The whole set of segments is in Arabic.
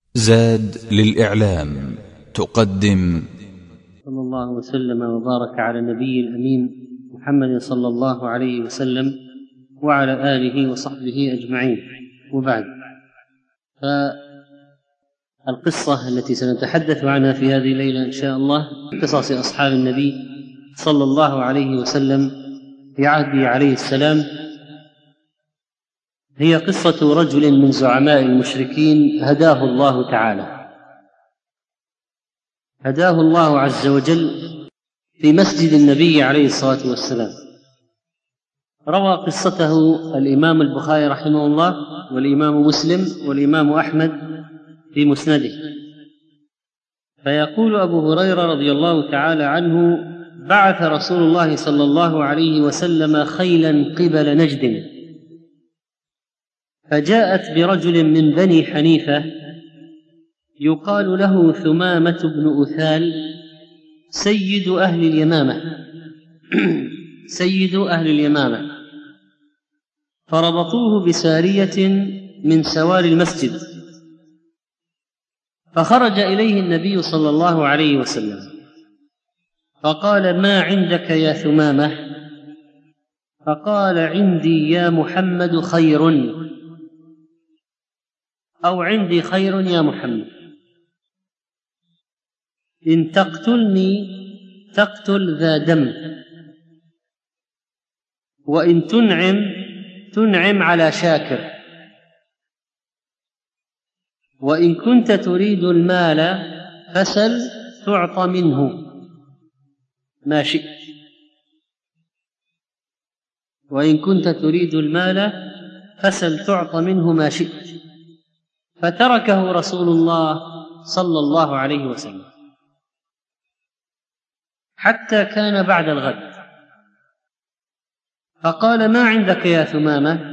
زاد للإعلام تقدم. صلى الله وسلم وبارك على النبي الأمين محمد صلى الله عليه وسلم وعلى آله وصحبه أجمعين، وبعد، فالقصة التي سنتحدث عنها في هذه الليلة إن شاء الله قصص أصحاب النبي صلى الله عليه وسلم في عهده عليه السلام. هي قصة رجل من زعماء المشركين هداه الله تعالى، هداه الله عز وجل في مسجد النبي عليه الصلاة والسلام. روى قصته الإمام البخاري رحمه الله، والإمام مسلم، والإمام أحمد في مسنده. فيقول أبو هريرة رضي الله تعالى عنه: بعث رسول الله صلى الله عليه وسلم خيلا قبل نجد، فجاءت برجل من بني حنيفة يقال له ثمامة بن أثال سيد أهل اليمامة سيد أهل اليمامة، فربطوه بسارية من سوار المسجد، فخرج إليه النبي صلى الله عليه وسلم فقال: ما عندك يا ثمامة؟ فقال: عندي يا محمد خير، أو عندي خير يا محمد، إن تقتلني تقتل ذا دم، وإن تنعم على شاكر، وإن كنت تريد المال فسل تعطى منه ما شئت، وإن كنت تريد المال فسل تعطى منه ما شئت. فتركه رسول الله صلى الله عليه وسلم حتى كان بعد الغد، فقال: ما عندك يا ثمامة؟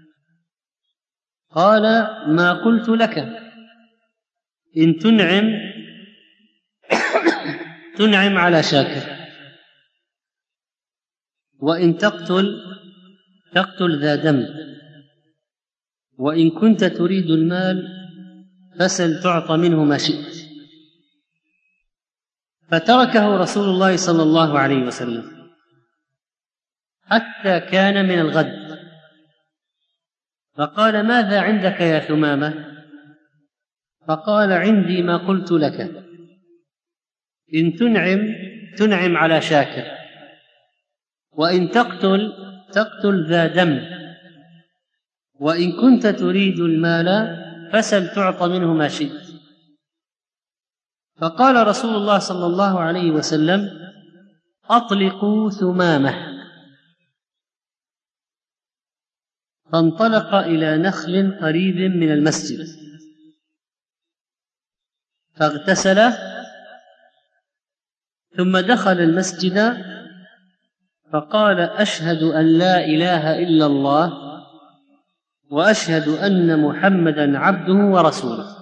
قال: ما قلت لك، إن تنعم على شاكر، وإن تقتل ذا دم، وإن كنت تريد المال فسل تعطى منه ما شئت. فتركه رسول الله صلى الله عليه وسلم حتى كان من الغد، فقال: ماذا عندك يا ثمامة؟ فقال: عندي ما قلت لك، إن تنعم على شاكر، وإن تقتل ذا دم، وإن كنت تريد المال فسل تعطى منه ما شئت. فقال رسول الله صلى الله عليه وسلم: أطلقوا ثمامة. فانطلق إلى نخل قريب من المسجد فاغتسل، ثم دخل المسجد فقال: أشهد أن لا إله إلا الله، وأشهد أن محمدا عبده ورسوله.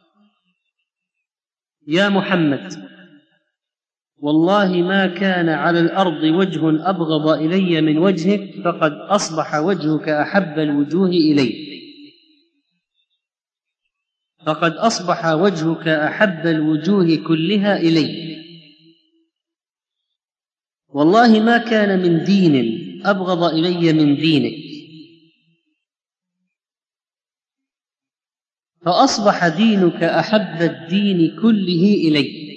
يا محمد، والله ما كان على الأرض وجه أبغض إلي من وجهك، فقد أصبح وجهك أحب الوجوه إلي، فقد أصبح وجهك أحب الوجوه كلها إلي، والله ما كان من دين أبغض إلي من دينك، فأصبح دينك أحب الدين كله إلي،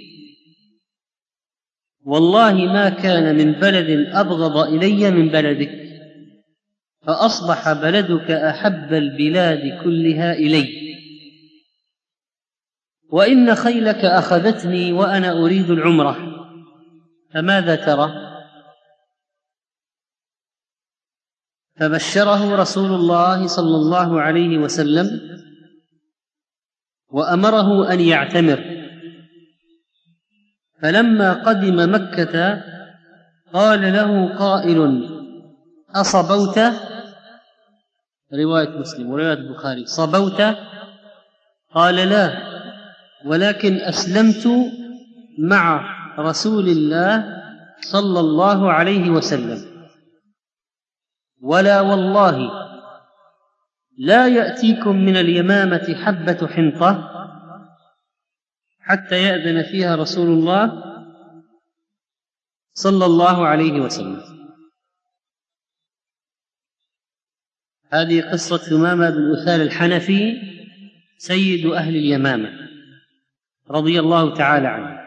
والله ما كان من بلد أبغض إلي من بلدك، فأصبح بلدك أحب البلاد كلها إلي، وإن خيلك أخذتني وأنا أريد العمرة، فماذا ترى؟ فبشره رسول الله صلى الله عليه وسلم وأمره أن يعتمر. فلما قدم مكة قال له قائل: أصبوت؟ رواية مسلم ورواية البخاري: صبوت؟ قال: لا، ولكن أسلمت مع رسول الله صلى الله عليه وسلم، ولا والله لا يأتيكم من اليمامة حبة حنطة حتى يأذن فيها رسول الله صلى الله عليه وسلم. هذه قصة ثمامة بن أثال الحنفي سيد أهل اليمامة رضي الله تعالى عنه.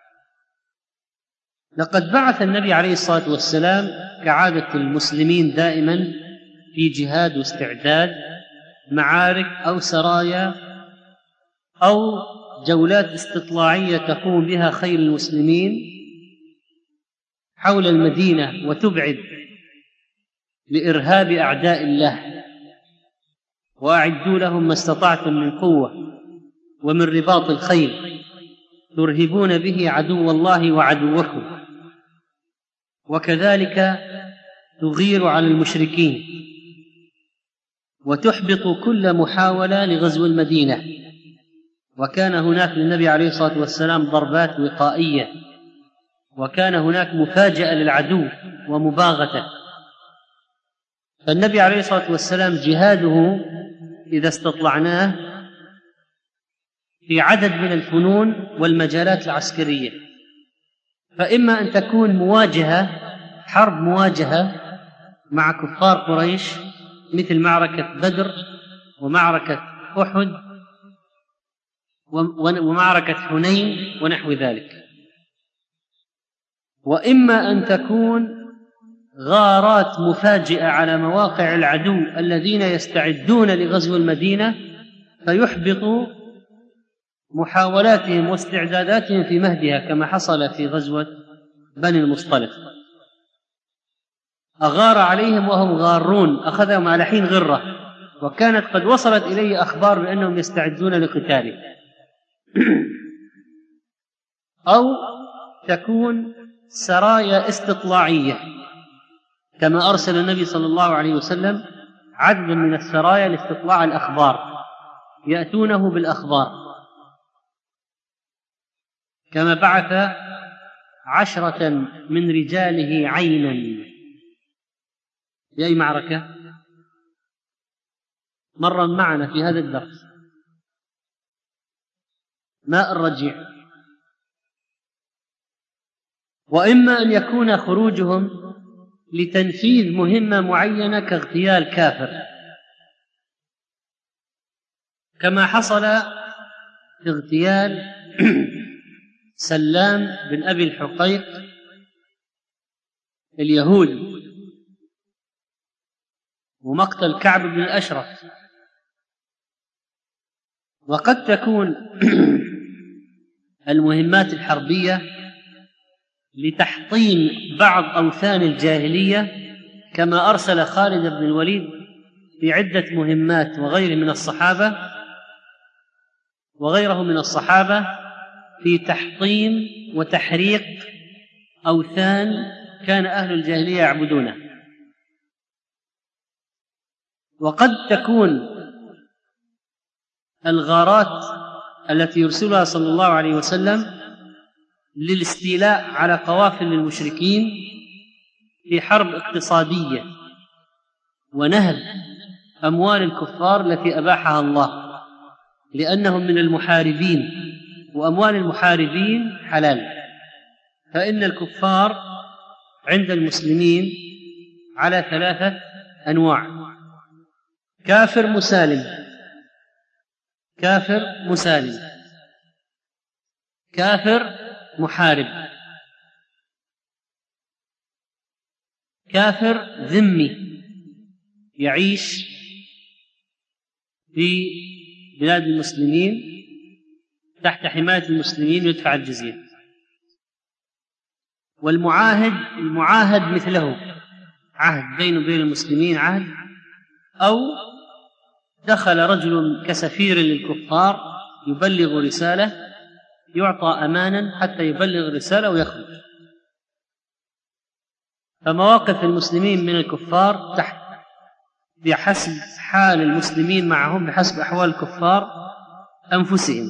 لقد بعث النبي عليه الصلاة والسلام كعادة المسلمين دائما في جهاد واستعداد، معارك أو سرايا أو جولات استطلاعية تقوم بها خير المسلمين حول المدينة وتبعد لإرهاب أعداء الله، وأعدوا لهم ما استطعتم من قوة ومن رباط الخيل ترهبون به عدو الله وعدوكم، وكذلك تغير على المشركين وتحبط كل محاولة لغزو المدينة. وكان هناك للنبي عليه الصلاة والسلام ضربات وقائية، وكان هناك مفاجأة للعدو ومباغتة. فالنبي عليه الصلاة والسلام جهاده إذا استطلعناه في عدد من الفنون والمجالات العسكرية، فإما أن تكون مواجهة، حرب مواجهة مع كفار قريش مثل معركة بدر ومعركة أحد ومعركة حنين ونحو ذلك، وإما أن تكون غارات مفاجئة على مواقع العدو الذين يستعدون لغزو المدينة فيحبط محاولاتهم واستعداداتهم في مهدها، كما حصل في غزوة بني المصطلق. أغار عليهم وهم غارون، أخذهم على حين غرة، وكانت قد وصلت إليه أخبار بأنهم يستعدون لقتاله. أو تكون سرايا استطلاعية، كما أرسل النبي صلى الله عليه وسلم عددا من السرايا لاستطلاع الأخبار، يأتونه بالأخبار، كما بعث 10 من رجاله عينا في أي معركة مر معنا في هذا الدرس، ماء الرجيع. وإما أن يكون خروجهم لتنفيذ مهمة معينة كاغتيال كافر، كما حصل في اغتيال سلام بن أبي الحقيق اليهودي، ومقتل كعب بن الأشرف. وقد تكون المهمات الحربية لتحطيم بعض أوثان الجاهلية، كما أرسل خالد بن الوليد في عدة مهمات وغيره من الصحابة في تحطيم وتحريق أوثان كان أهل الجاهلية يعبدونها. وقد تكون الغارات التي يرسلها صلى الله عليه وسلم للاستيلاء على قوافل المشركين في حرب اقتصادية ونهب أموال الكفار التي أباحها الله، لأنهم من المحاربين، وأموال المحاربين حلال. فإن الكفار عند المسلمين على 3 أنواع: كافر مسالم، كافر مسالم، كافر محارب، كافر ذمي يعيش في بلاد المسلمين تحت حماية المسلمين يدفع الجزية. المعاهد مثله، عهد بينه وبين المسلمين عهد، أو دخل رجل كسفير للكفار يبلغ رسالة، يعطى أمانا حتى يبلغ رسالة ويخرج. فمواقف المسلمين من الكفار بحسب حال المسلمين معهم، بحسب أحوال الكفار أنفسهم.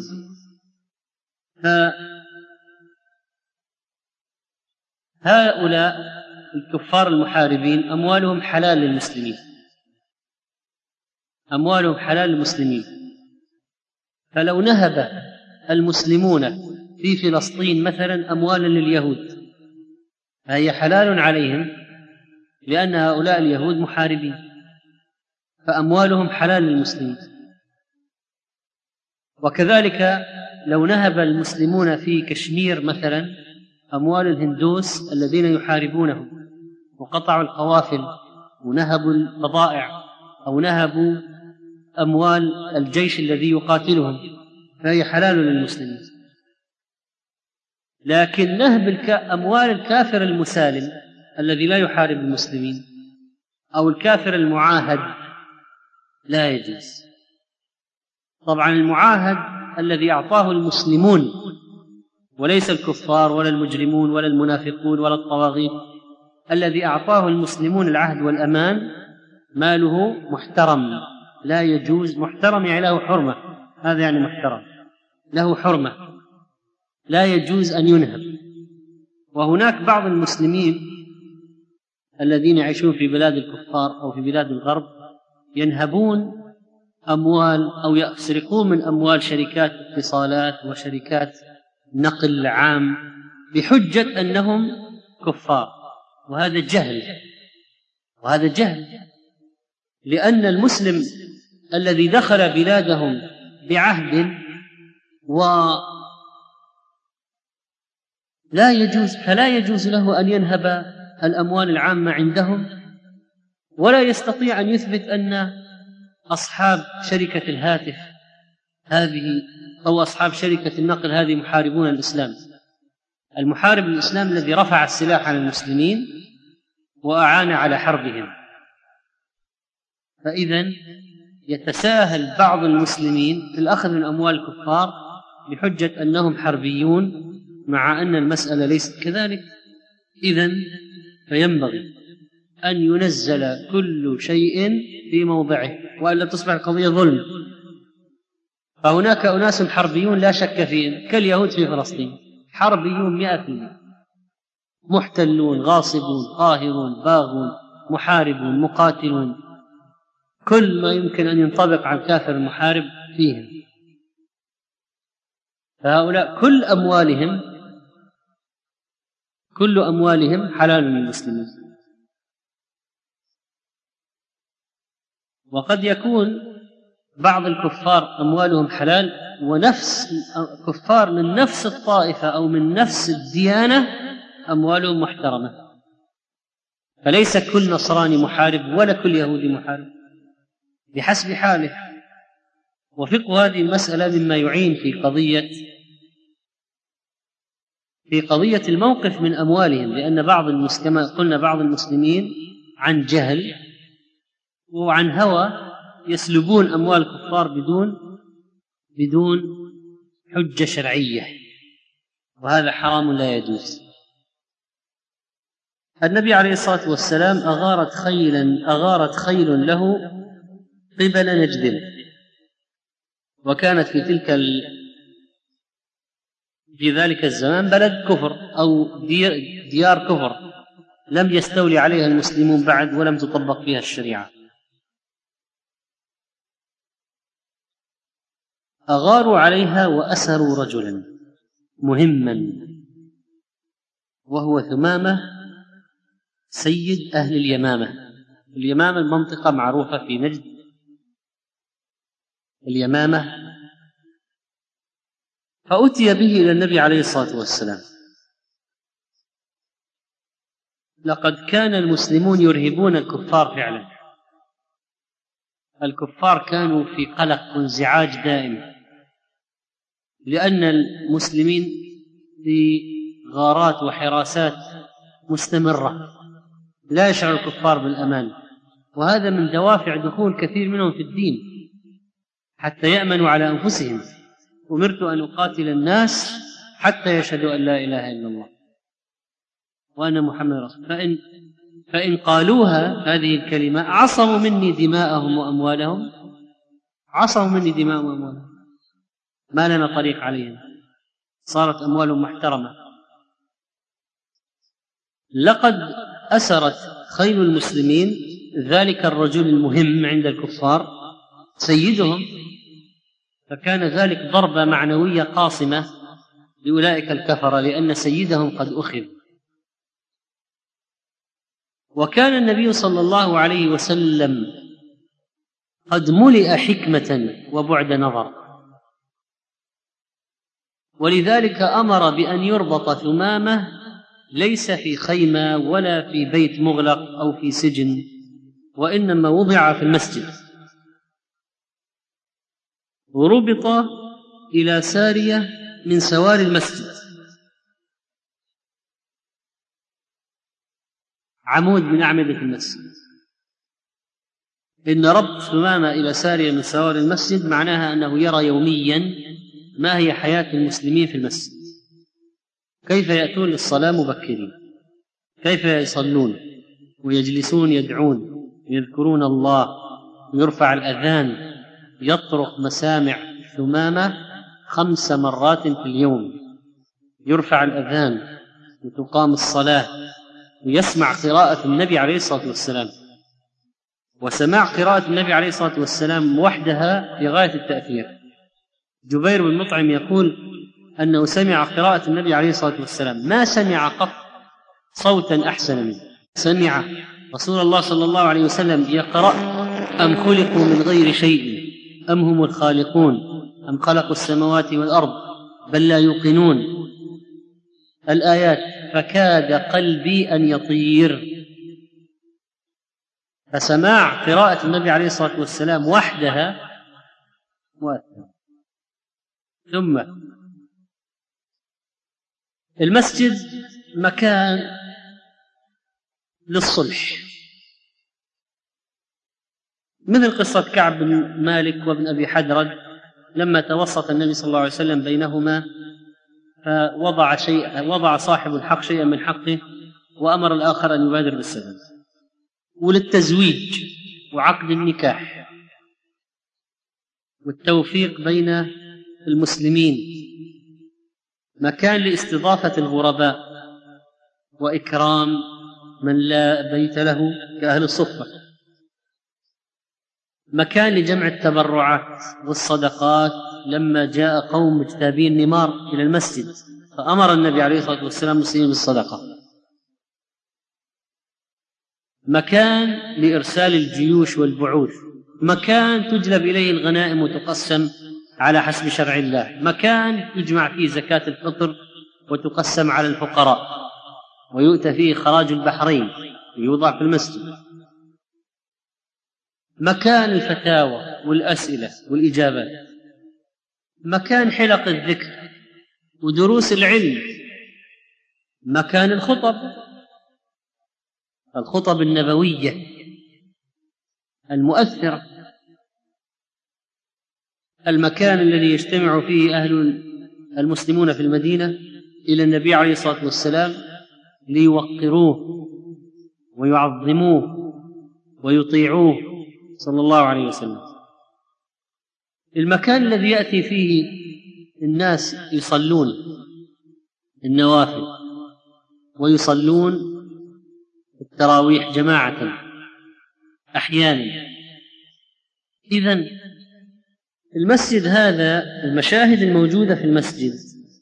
فهؤلاء الكفار المحاربين أموالهم حلال للمسلمين، أموالهم حلال للمسلمين. فلو نهب المسلمون في فلسطين مثلا أموالا لليهود، فهي حلال عليهم لأن هؤلاء اليهود محاربين، فأموالهم حلال للمسلمين. وكذلك لو نهب المسلمون في كشمير مثلا أموال الهندوس الذين يحاربونهم وقطعوا القوافل ونهبوا البضائع أو نهبوا أموال الجيش الذي يقاتلهم، فهي حلال للمسلمين. لكن نهب أموال الكافر المسالم الذي لا يحارب المسلمين أو الكافر المعاهد لا يجوز. طبعا المعاهد الذي أعطاه المسلمون وليس الكفار ولا المجرمون ولا المنافقون ولا الطواغيت، الذي أعطاه المسلمون العهد والأمان ماله محترم لا يجوز. محترم يعني له حرمة، هذا يعني محترم له حرمة لا يجوز أن ينهب. وهناك بعض المسلمين الذين يعيشون في بلاد الكفار أو في بلاد الغرب ينهبون أموال أو يسرقون من أموال شركات اتصالات وشركات نقل عام بحجة أنهم كفار، وهذا جهل، لأن المسلم الذي دخل بلادهم بعهد فلا يجوز له أن ينهب الأموال العامة عندهم، ولا يستطيع أن يثبت أن أصحاب شركة الهاتف هذه أو أصحاب شركة النقل هذه محاربون الإسلام. المحارب الإسلام الذي رفع السلاح عن المسلمين وأعان على حربهم. فإذن يتساهل بعض المسلمين في الأخذ من أموال الكفار بحجة أنهم حربيون، مع أن المسألة ليست كذلك. إذن فينبغي أن ينزل كل شيء في موضعه، وإلا تصبح القضية ظلم. فهناك أناس حربيون لا شك فيهم كاليهود في فلسطين، حربيون 100%، محتلون غاصبون قاهرون باغون محاربون مقاتلون، كل ما يمكن أن ينطبق على الكافر المحارب فيهم. فهؤلاء كل أموالهم حلال للمسلمين. وقد يكون بعض الكفار أموالهم حلال، ونفس كفار من نفس الطائفة أو من نفس الديانة أموالهم محترمة. فليس كل نصراني محارب ولا كل يهودي محارب، بحسب حاله. وفقه هذه المسألة مما يعين في قضية الموقف من أموالهم، لأن كما قلنا بعض المسلمين عن جهل وعن هوى يسلبون أموال الكفار بدون حجة شرعية، وهذا حرام لا يجوز. النبي عليه الصلاة والسلام أغارت خيل له قبل نجد، وكانت في ذلك الزمان بلد كفر أو ديار كفر لم يستولي عليها المسلمون بعد ولم تطبق فيها الشريعة. أغاروا عليها وأسروا رجلا مهما، وهو ثمامة سيد أهل اليمامة. اليمامة المنطقة معروفة في نجد، اليمامة. فأتي به إلى النبي عليه الصلاة والسلام. لقد كان المسلمون يرهبون الكفار فعلا، الكفار كانوا في قلق وانزعاج دائم، لأن المسلمين في غارات وحراسات مستمرة، لا يشعر الكفار بالأمان، وهذا من دوافع دخول كثير منهم في الدين حتى يأمنوا على أنفسهم. أمرت أن أقاتل الناس حتى يشهدوا أن لا إله إلا الله وأن محمد رسول الله، فإن قالوها هذه الكلمة عصموا مني دماءهم وأموالهم، ما لنا طريق عليهم، صارت أموالهم محترمة. لقد أسرت خيل المسلمين ذلك الرجل المهم عند الكفار سيدهم، فكان ذلك ضربة معنوية قاصمة لأولئك الكفرة لأن سيدهم قد أخذ. وكان النبي صلى الله عليه وسلم قد ملئ حكمة وبعد نظر، ولذلك أمر بأن يربط ثمامة ليس في خيمة ولا في بيت مغلق أو في سجن، وإنما وضع في المسجد، وربط إلى سارية من سوار المسجد، عمود من أعمدة المسجد. إن ربط ثمامة إلى سارية من سوار المسجد معناها أنه يرى يوميا ما هي حياة المسلمين في المسجد، كيف يأتون للصلاة مبكرين، كيف يصلون ويجلسون يدعون ويذكرون الله، ويرفع الأذان، يطرق مسامع ثمامة 5 مرات في اليوم، يرفع الأذان وتقام الصلاة، ويسمع قراءة النبي عليه الصلاة والسلام. وسماع قراءة النبي عليه الصلاة والسلام وحدها في غاية التأثير. جبير بن مطعم يقول أنه سمع قراءة النبي عليه الصلاة والسلام ما سمع قط صوتا أحسن منه. سمع رسول الله صلى الله عليه وسلم يقرأ: أم خلقوا من غير شيء أم هم الخالقون أم خلقوا السماوات والأرض بل لا يوقنون، الآيات، فكاد قلبي أن يطير. فسماع قراءة النبي عليه الصلاة والسلام وحدها مؤثر. ثم المسجد مكان للصلح، مثل قصة كعب بن مالك وابن أبي حدرد لما توسط النبي صلى الله عليه وسلم بينهما، فوضع صاحب الحق شيئا من حقه وأمر الآخر أن يبادر بالسداد. وللتزويج وعقد النكاح والتوفيق بين المسلمين، مكان لاستضافة الغرباء وإكرام من لا بيت له كأهل الصفة، مكان لجمع التبرعات والصدقات. لما جاء قوم مجتابين نمار إلى المسجد فأمر النبي عليه الصلاة والسلام المسلمين بالصدقة. مكان لإرسال الجيوش والبعوث، مكان تجلب إليه الغنائم وتقسم على حسب شرع الله، مكان يجمع فيه زكاة الفطر وتقسم على الفقراء، ويؤتى فيه خراج البحرين ويوضع في المسجد، مكان الفتاوى والأسئلة والإجابات، مكان حلق الذكر ودروس العلم، مكان الخطب النبوية المؤثرة، المكان الذي يجتمع فيه أهل المسلمون في المدينة إلى النبي عليه الصلاة والسلام ليوقروه ويعظموه ويطيعوه صلى الله عليه وسلم، المكان الذي يأتي فيه الناس يصلون النوافل ويصلون التراويح جماعة أحيانا. إذن المسجد هذا، المشاهد الموجودة في المسجد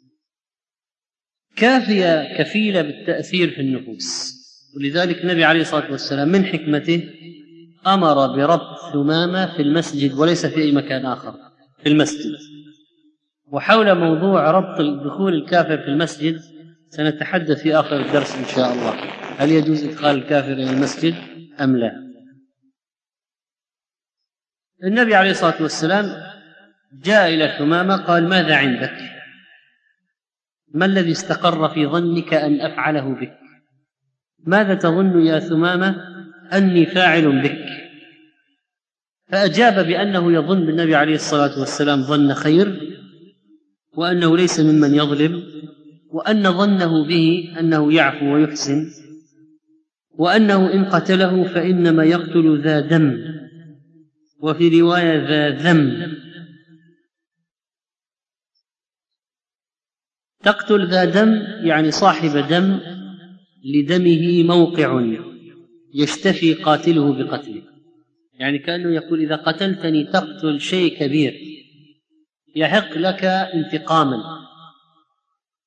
كافية كفيلة بالتأثير في النفوس. ولذلك النبي عليه الصلاة والسلام من حكمته أمر بربط ثمامة في المسجد وليس في أي مكان آخر في المسجد. وحول موضوع ربط دخول الكافر في المسجد سنتحدث في آخر الدرس إن شاء الله، هل يجوز إدخال الكافر إلى المسجد أم لا. النبي عليه الصلاة والسلام جاء إلى ثمامة قال: ماذا عندك؟ ما الذي استقر في ظنك أن أفعله بك؟ ماذا تظن يا ثمامة أني فاعل بك؟ فأجاب بأنه يظن بالنبي عليه الصلاة والسلام ظن خير، وأنه ليس ممن يظلم، وأن ظنه به أنه يعفو ويحسن، وأنه إن قتله فإنما يقتل ذا دم، وفي رواية ذا ذم. تقتل ذا دم يعني صاحب دم لدمه موقع يشتفي قاتله بقتله، يعني كأنه يقول: إذا قتلتني تقتل شيء كبير يحق لك انتقاما.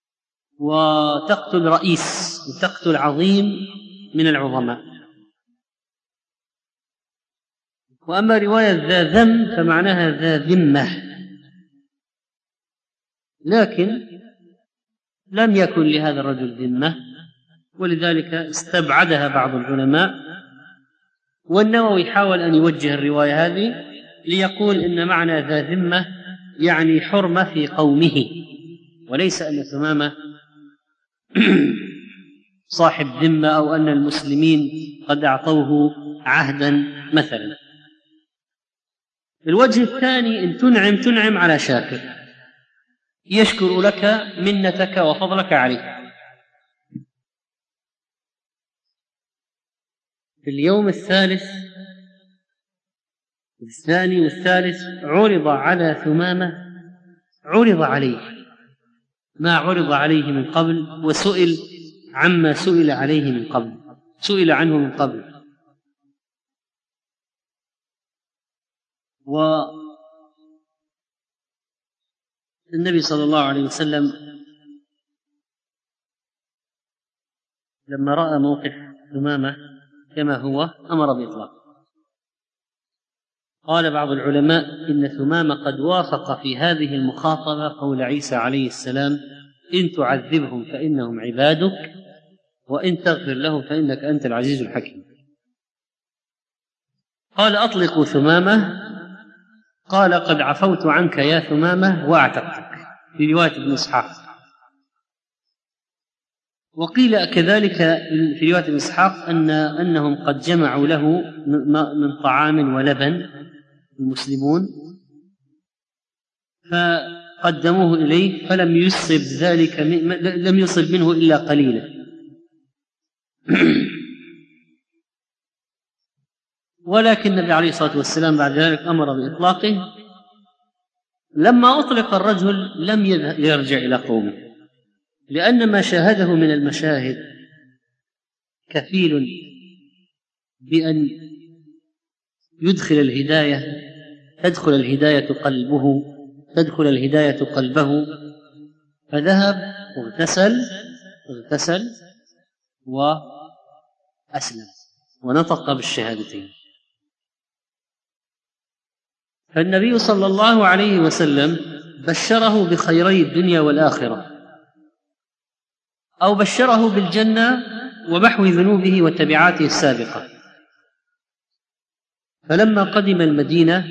وتقتل رئيس وتقتل عظيم من العظماء. وأما رواية ذا ذم فمعناها ذا ذمة، لكن لم يكن لهذا الرجل ذمة، ولذلك استبعدها بعض العلماء. والنووي حاول أن يوجه الرواية هذه ليقول إن معنى ذا ذمة يعني حرمة في قومه، وليس أن ثمامة صاحب ذمة أو أن المسلمين قد أعطوه عهدا مثلا. الوجه الثاني: إن تنعم على شاكر يشكر لك منتك وفضلك عليه. في اليوم الثالث الثاني والثالث عرض على ثمامة، عرض عليه ما عرض عليه من قبل، وسئل عما سئل عليه من قبل، سئل عنه من قبل. والنبي صلى الله عليه وسلم لما رأى موقف ثمامة كما هو أمر بإطلاقه. قال بعض العلماء إن ثمامة قد وافق في هذه المخاطبة قول عيسى عليه السلام: إن تعذبهم فإنهم عبادك وإن تغفر لهم فإنك أنت العزيز الحكيم. قال: أطلقوا ثمامة. قال: قد عفوت عنك يا ثمامة وأعتقتك، في رواية ابن إسحاق. وقيل كذلك في رواية ابن إسحاق أنهم قد جمعوا له من طعام ولبن المسلمون فقدموه إليه، فلم يصب ذلك لم يصب منه إلا قليلا. ولكن النبي عليه الصلاة والسلام بعد ذلك أمر بإطلاقه. لما أطلق الرجل لم يرجع إلى قومه، لأن ما شاهده من المشاهد كفيل بأن يدخل الهداية، تدخل الهداية قلبه، فذهب واغتسل وأسلم ونطق بالشهادتين. فالنبي صلى الله عليه وسلم بشره بخيري الدنيا والآخرة، أو بشره بالجنة ومحو ذنوبه وتبعاته السابقة. فلما قدم المدينة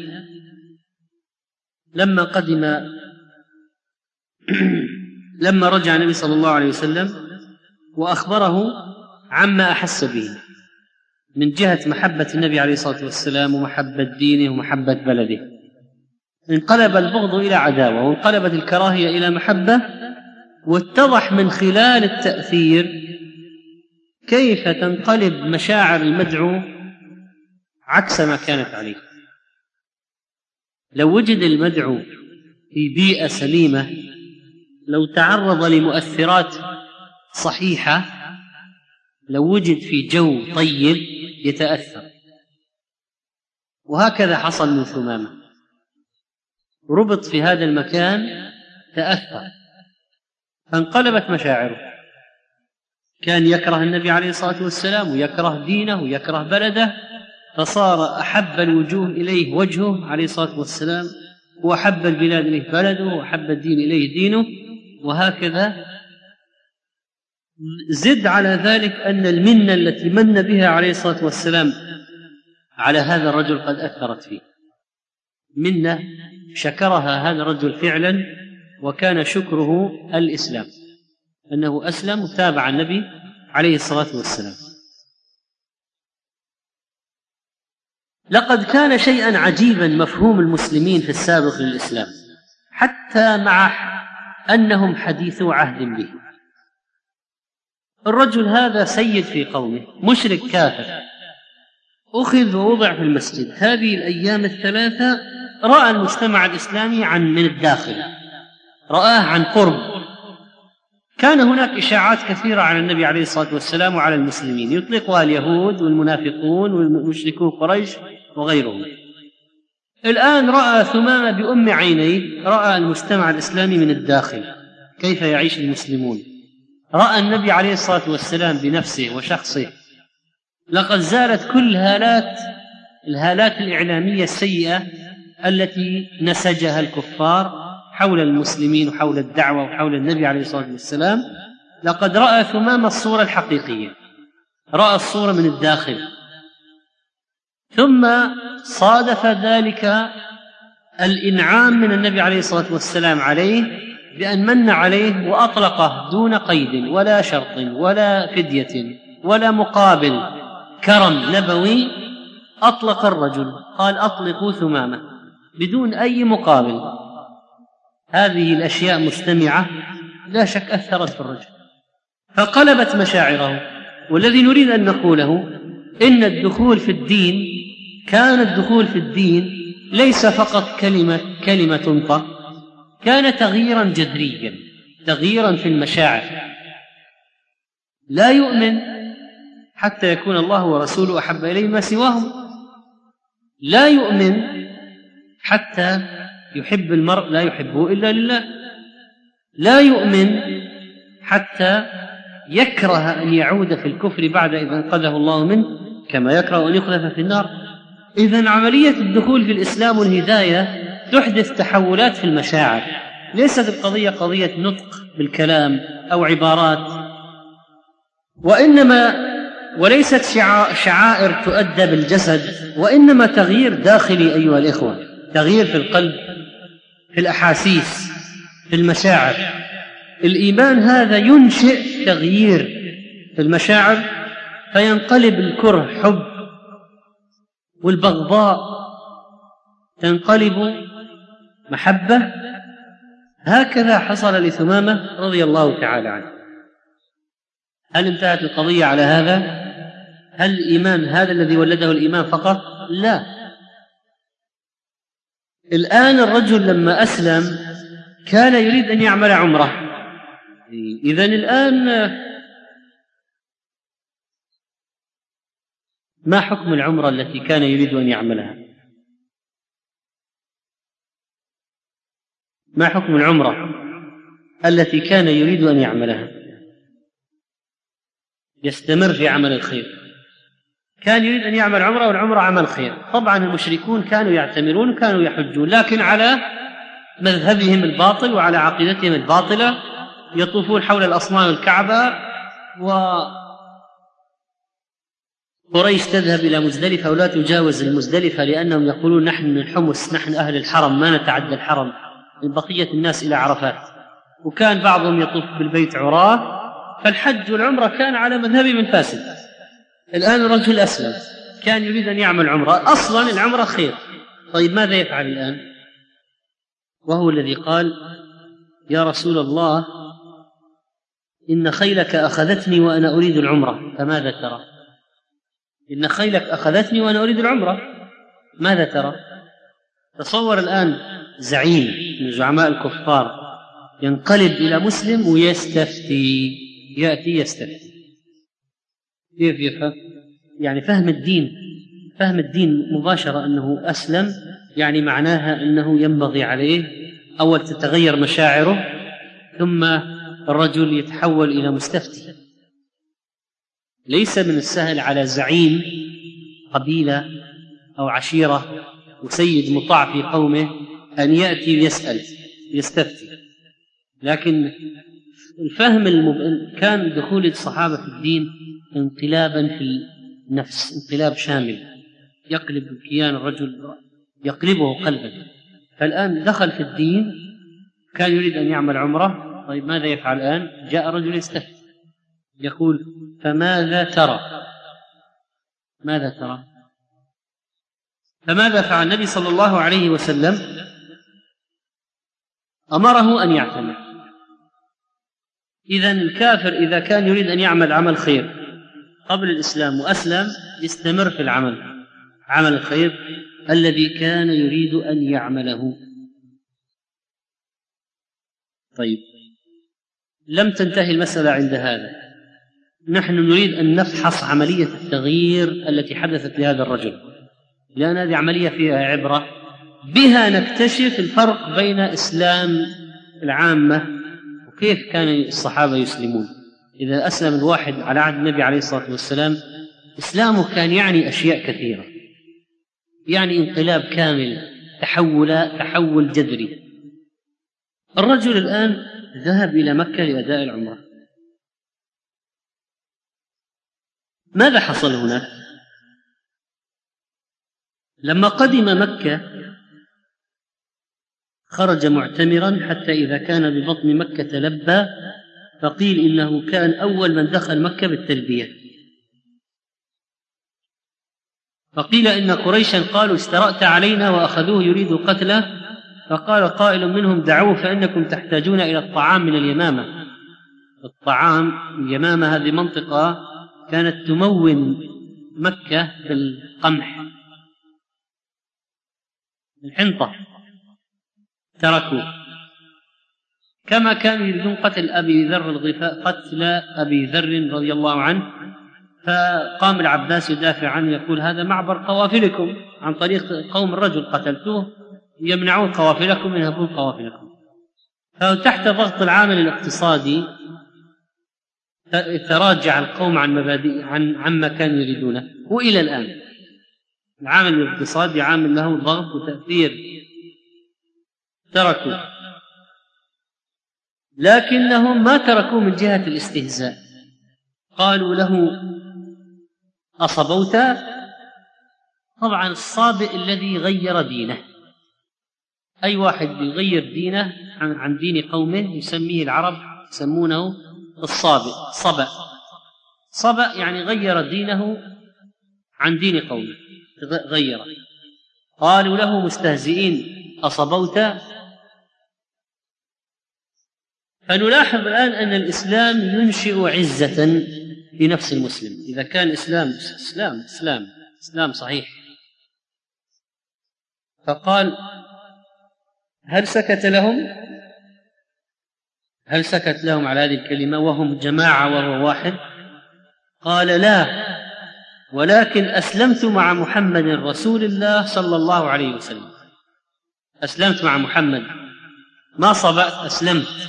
لما رجع النبي صلى الله عليه وسلم وأخبره عما أحس به من جهة محبة النبي عليه الصلاة والسلام ومحبة دينه ومحبة بلده، انقلب البغض إلى عداوة، وانقلبت الكراهية إلى محبة. واتضح من خلال التأثير كيف تنقلب مشاعر المدعو عكس ما كانت عليه. لو وجد المدعو في بيئة سليمة، لو تعرض لمؤثرات صحيحة، لو وجد في جو طيب يتأثر. وهكذا حصل من ثمامة، ربط في هذا المكان تأثر فانقلبت مشاعره. كان يكره النبي عليه الصلاة والسلام ويكره دينه ويكره بلده، فصار أحب الوجوه إليه وجهه عليه الصلاة والسلام، وأحب البلاد إليه بلده، وأحب الدين إليه دينه، وهكذا. زد على ذلك أن المنة التي من بها عليه الصلاة والسلام على هذا الرجل قد أثرت فيه، منة شكرها هذا الرجل فعلا، وكان شكره الإسلام، أنه أسلم وتابع النبي عليه الصلاة والسلام. لقد كان شيئا عجيبا مفهوم المسلمين في السابق للإسلام، حتى مع أنهم حديثو عهد به. الرجل هذا سيد في قومه، مشرك كافر، أخذ ووضع في المسجد. هذه الأيام الثلاثة رأى المجتمع الإسلامي من الداخل، رآه عن قرب. كان هناك إشاعات كثيرة على النبي عليه الصلاة والسلام وعلى المسلمين، يطلقها اليهود والمنافقون والمشركون قريش وغيرهم. الآن رأى ثمامة بأم عينيه، رأى المجتمع الإسلامي من الداخل كيف يعيش المسلمون، رأى النبي عليه الصلاة والسلام بنفسه وشخصه لقد زالت كل الهالات الإعلامية السيئة التي نسجها الكفار حول المسلمين وحول الدعوة وحول النبي عليه الصلاة والسلام. لقد رأى ثمامة الصورة الحقيقية، رأى الصورة من الداخل، ثم صادف ذلك الإنعام من النبي عليه الصلاة والسلام عليه بأن من عليه وأطلقه دون قيد ولا شرط ولا فدية ولا مقابل، كرم نبوي. أطلق الرجل، قال أطلقوا ثمامة بدون أي مقابل. هذه الأشياء مستمعة لا شك أثرت في الرجل فقلبت مشاعره. والذي نريد أن نقوله إن الدخول في الدين كان الدخول في الدين ليس فقط كلمة تنطق، كان تغييرا جذريا، تغييرا في المشاعر. لا يؤمن حتى يكون الله ورسوله أحب إليه ما سواهم، لا يؤمن حتى يحب المرء لا يحبه إلا لله، لا يؤمن حتى يكره أن يعود في الكفر بعد إذا انقذه الله منه، كما يكره أن يقذف في النار. إذن عملية الدخول في الإسلام والهداية تحدث تحولات في المشاعر، ليست القضية قضية نطق بالكلام أو عبارات، وليست شعائر تؤدى بالجسد، وإنما تغيير داخلي أيها الإخوة، تغيير في القلب، في الأحاسيس، في المشاعر. الإيمان هذا ينشئ تغيير في المشاعر، فينقلب الكره حب، والبغضاء تنقلب محبة. هكذا حصل لثمامة رضي الله تعالى عنه. هل انتهت القضية على هذا؟ هل الإيمان هذا الذي ولده الإيمان فقط؟ لا. الآن الرجل لما أسلم كان يريد أن يعمل عمرة. إذن الآن ما حكم العمرة التي كان يريد أن يعملها؟ ما حكم العمرة التي كان يريد أن يعملها؟ يستمر في عمل الخير. كان يريد أن يعمل عمرة، والعمرة عمل خير. طبعا المشركون كانوا يعتمرون وكانوا يحجون، لكن على مذهبهم الباطل وعلى عقيدتهم الباطلة، يطوفون حول الأصنام الكعبة. وقريش تذهب إلى مزدلفة ولا تجاوز المزدلفة، لأنهم يقولون نحن من الحمص، نحن أهل الحرم، ما نتعدى الحرم، من بقية الناس إلى عرفات. وكان بعضهم يطوف بالبيت عراه، فالحج والعمرة كان على مذهبهم الفاسد. الآن الرجل أسلم، كان يريد أن يعمل عمرة، أصلا العمرة خير. طيب ماذا يفعل الآن؟ وهو الذي قال يا رسول الله إن خيلك أخذتني وأنا أريد العمرة، فماذا ترى؟ إن خيلك أخذتني وأنا أريد العمرة، ماذا ترى؟ تصور الآن زعيم من زعماء الكفار ينقلب إلى مسلم ويستفتي، يأتي يستفتي. كيف يفهم؟ يعني فهم الدين مباشرة أنه أسلم، يعني معناها أنه ينبغي عليه أول تتغير مشاعره، ثم الرجل يتحول إلى مستفتي. ليس من السهل على زعيم قبيلة أو عشيرة وسيد مطاع في قومه أن يأتي ويسأل يستفتي. لكن الفهم كان دخول الصحابة في الدين انقلابا في النفس، انقلاب شامل يقلب كيان الرجل، يقلبه قلبا. فالآن دخل في الدين، كان يريد أن يعمل عمرة. طيب ماذا يفعل الآن؟ جاء رجل يستفتي يقول فماذا ترى؟ ماذا ترى؟ فماذا فعل النبي صلى الله عليه وسلم؟ أمره أن يعتمر. إذن الكافر إذا كان يريد أن يعمل عمل خير قبل الإسلام وأسلم، يستمر في عمل الخير الذي كان يريد أن يعمله. طيب لم تنتهي المسألة عند هذا، نحن نريد أن نفحص عملية التغيير التي حدثت لهذا الرجل، لأن هذه عملية فيها عبرة، بها نكتشف الفرق بين إسلام العامة وكيف كان الصحابة يسلمون. إذا أسلم الواحد على عهد النبي عليه الصلاة والسلام إسلامه كان يعني أشياء كثيرة، يعني انقلاب كامل، تحول جذري. الرجل الآن ذهب إلى مكة لأداء العمرة. ماذا حصل هناك؟ لما قدم مكة خرج معتمرا حتى إذا كان ببطن مكة لبى، فقيل إنه كان أول من دخل مكة بالتلبية. فقيل إن قريشا قالوا استرأت علينا وأخذوه يريد قتله، فقال قائل منهم دعوه فإنكم تحتاجون إلى الطعام من اليمامة. الطعام، اليمامة هذه منطقة كانت تمون مكة بالقمح، الحنطة، تركوا. كما كانوا يريدون قتل أبي ذر رضي الله عنه، فقام العباس يدافع عنه يقول هذا معبر قوافلكم، عن طريق قوم الرجل قتلتوه يمنعون قوافلكم ينهبون قوافلكم. فتحت ضغط العامل الاقتصادي تراجع القوم عن مبادئ عما كانوا يريدونه، وإلى الآن العامل الاقتصادي عامل له ضغط وتأثير، تركوا. لكنهم ما تركوا من جهة الاستهزاء، قالوا له أصبوت. طبعا الصابئ الذي غير دينه، أي واحد يغير دينه عن دين قومه يسميه العرب يسمونه الصابئ. صبأ يعني غير دينه عن دين قومه، غيره. قالوا له مستهزئين أصبوت. فنلاحظ الآن أن الإسلام ينشئ عزة في نفس المسلم. إذا كان إسلام صحيح. فقال هل سكت لهم على هذه الكلمة وهم جماعة وهو واحد؟ قال لا، ولكن أسلمت مع محمد رسول الله صلى الله عليه وسلم. أسلمت مع محمد، ما صبأت، أسلمت.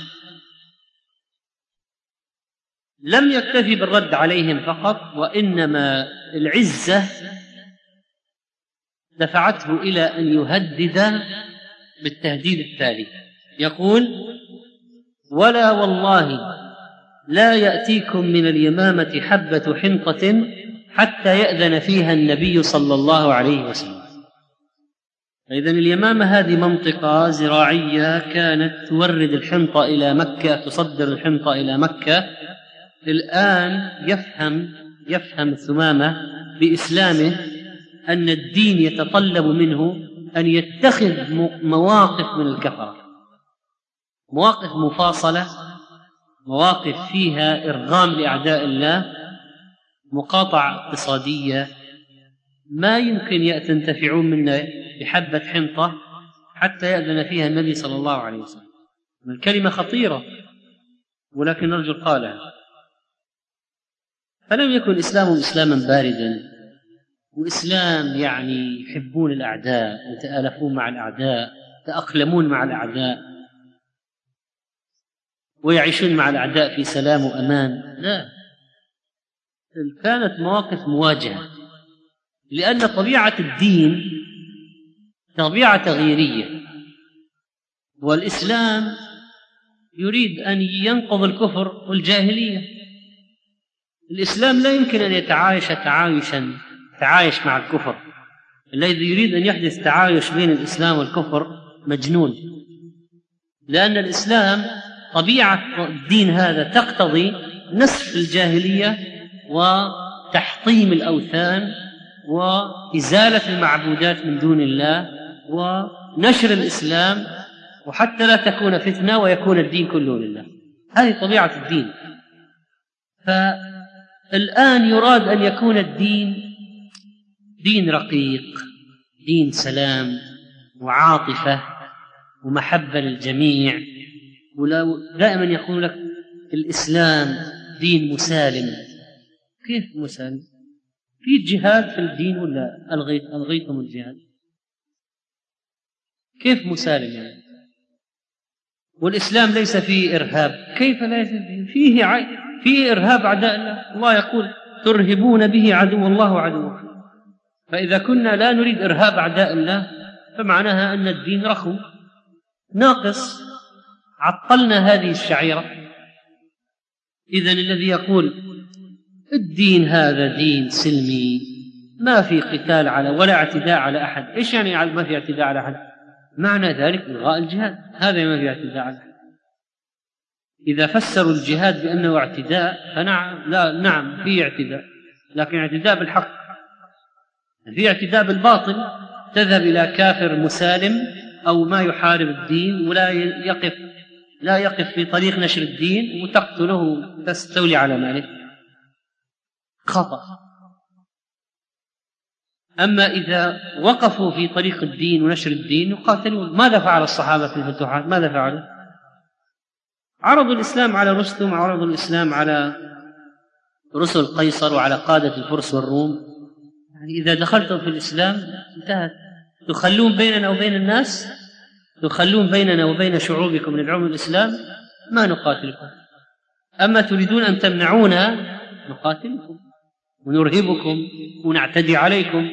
لم يكتفي بالرد عليهم فقط، وإنما العزة دفعته إلى أن يهدد بالتهديد التالي، يقول ولا والله لا يأتيكم من اليمامة حبة حنطة حتى يأذن فيها النبي صلى الله عليه وسلم. فإذن اليمامة هذه منطقة زراعية كانت تورد الحنطة إلى مكة، تصدر الحنطة إلى مكة. الآن يفهم الثمامة بإسلامه أن الدين يتطلب منه أن يتخذ مواقف من الكفرة، مواقف مفاصلة، مواقف فيها إرغام لأعداء الله، مقاطعة اقتصادية. ما يمكن تنتفعون منا بحبة حنطة حتى يأذن فيها النبي صلى الله عليه وسلم. الكلمة خطيرة، ولكن الرجل قالها. فلم يكن إسلامهم إسلاما باردا، وإسلام يعني يحبون الأعداء، يتآلفون مع الأعداء، يتأقلمون مع الأعداء، ويعيشون مع الأعداء في سلام وأمان. لا، كانت مواقف مواجهة، لأن طبيعة الدين طبيعة تغييرية، والإسلام يريد أن ينقض الكفر والجاهلية. الإسلام لا يمكن أن يتعايش مع الكفر. الذي يريد أن يحدث تعايش بين الإسلام والكفر مجنون، لأن الإسلام طبيعة الدين هذا تقتضي نسف الجاهلية وتحطيم الأوثان وإزالة المعبودات من دون الله ونشر الإسلام، وحتى لا تكون فتنة ويكون الدين كله لله. هذه طبيعة الدين. فالآن يراد أن يكون الدين دين رقيق، دين سلام وعاطفة ومحبة للجميع. ودائما يقول لك الإسلام دين مسالم. كيف مسالم؟ في جهاد في الدين ولا ألغيتم الجهاد؟ كيف مسالم يعني؟ والإسلام ليس فيه إرهاب. كيف لا فيه في إرهاب أعداء الله. الله يقول ترهبون به عدو الله وعدوكم. فإذا كنا لا نريد إرهاب أعداء الله فمعناها أن الدين رخو ناقص، عطلنا هذه الشعيرة. إذن الذي يقول الدين هذا دين سلمي ما في قتال على ولا اعتداء على أحد، إيش يعني ما في اعتداء على أحد؟ معنى ذلك إلغاء الجهاد، هذا ما في اعتداء على أحد. إذا فسروا الجهاد بأنه اعتداء فنعم، لا نعم في اعتداء، لكن اعتداء بالحق. في اعتداء بالباطل، تذهب إلى كافر مسالم أو ما يحارب الدين ولا يقف في طريق نشر الدين وتقتله تستولي على ماله، خطأ. أما إذا وقفوا في طريق الدين ونشر الدين يقاتلون. ماذا فعل الصحابة في الفتوحات؟ ماذا فعلوا؟ عرضوا الإسلام على رستم، وعرضوا الإسلام على رسل قيصر وعلى قادة الفرس والروم. يعني إذا دخلتم في الإسلام انتهت. تخلون بيننا وبين الناس، تخلون بيننا وبين شعوبكم من العلوم الإسلام، ما نقاتلكم. أما تريدون أن تمنعونا نقاتلكم ونرهبكم ونعتدي عليكم.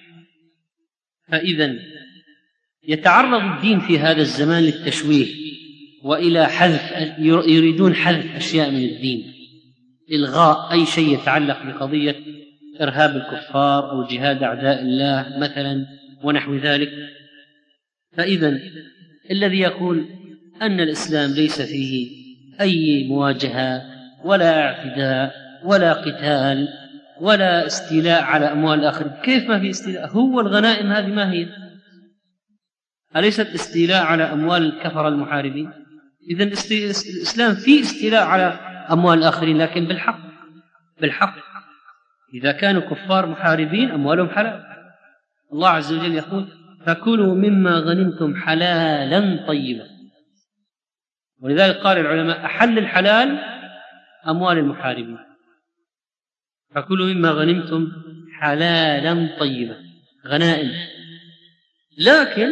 فإذا يتعرض الدين في هذا الزمان للتشويه وإلى حذف، يريدون حذف أشياء من الدين، إلغاء أي شيء يتعلق بقضية إرهاب الكفار أو جهاد أعداء الله مثلا ونحو ذلك. فإذا الذي يقول أن الإسلام ليس فيه أي مواجهة ولا اعتداء ولا قتال ولا استيلاء على أموال الآخرين، كيف ما في استيلاء؟ هو الغنائم هذه ما هي؟ أليست استيلاء على أموال الكفر المحاربين؟ إذن الإسلام فيه استيلاء على أموال الآخرين لكن بالحق. إذا كانوا كفار محاربين أموالهم حلال. الله عز وجل يقول فكلوا مما غنمتم حلالا طيبا. ولذلك قال العلماء أحل الحلال أموال المحاربين، فكلوا مما غنمتم حلالا طيبا، غنائم. لكن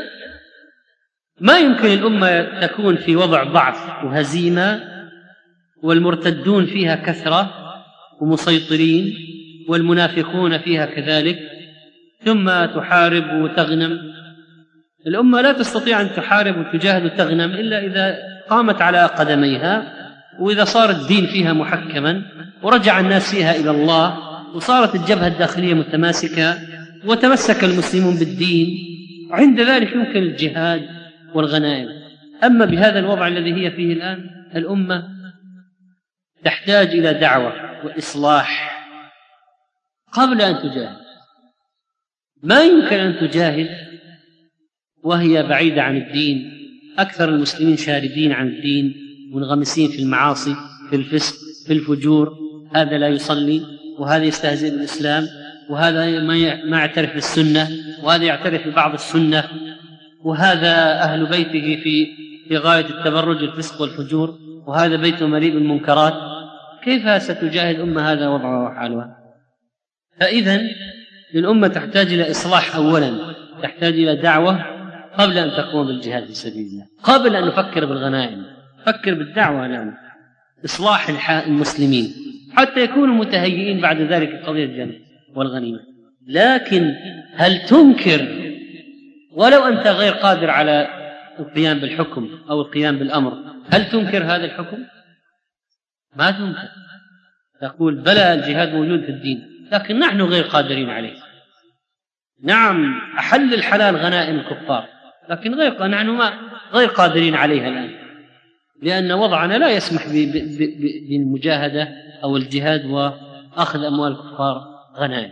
ما يمكن الأمة تكون في وضع ضعف وهزيمة والمرتدون فيها كثرة ومسيطرين والمنافقون فيها كذلك ثم تحارب وتغنم. الأمة لا تستطيع أن تحارب وتجاهد وتغنم إلا إذا قامت على قدميها، وإذا صار الدين فيها محكما ورجع الناس فيها إلى الله وصارت الجبهة الداخلية متماسكة وتمسك المسلمون بالدين، عند ذلك يمكن الجهاد والغنائم. أما بهذا الوضع الذي هي فيه الآن الأمة تحتاج إلى دعوة وإصلاح قبل أن تجاهد. ما يمكن أن تجاهد وهي بعيدة عن الدين. أكثر المسلمين شاردين عن الدين، منغمسين في المعاصي، في الفسق، في الفجور. هذا لا يصلي، وهذا يستهزئ بالإسلام، وهذا ما يعترف بالسنة، وهذا يعترف ببعض السنة، وهذا أهل بيته في غاية التبرج والفسق والفجور، وهذا بيته مليء بالمنكرات. كيف ستجاهد أمة هذا وضعها وحالها؟ فإذا الأمة تحتاج إلى إصلاح أولا، تحتاج إلى دعوة قبل أن تقوم بالجهاد في سبيل الله، قبل أن نفكر بالغنائم. فكر بالدعوة الآن، إصلاح المسلمين حتى يكونوا متهيئين بعد ذلك قضية الجنة والغنيمة. لكن هل تنكر ولو أنت غير قادر على القيام بالحكم أو القيام بالأمر؟ هل تنكر هذا الحكم؟ ما تنكر، تقول بلى الجهاد موجود في الدين لكن نحن غير قادرين عليه. نعم أحل الحلال غنائم الكفار لكن نحن غير قادرين عليها الآن، لأن وضعنا لا يسمح بالمجاهدة أو الجهاد وأخذ أموال الكفار غنائم.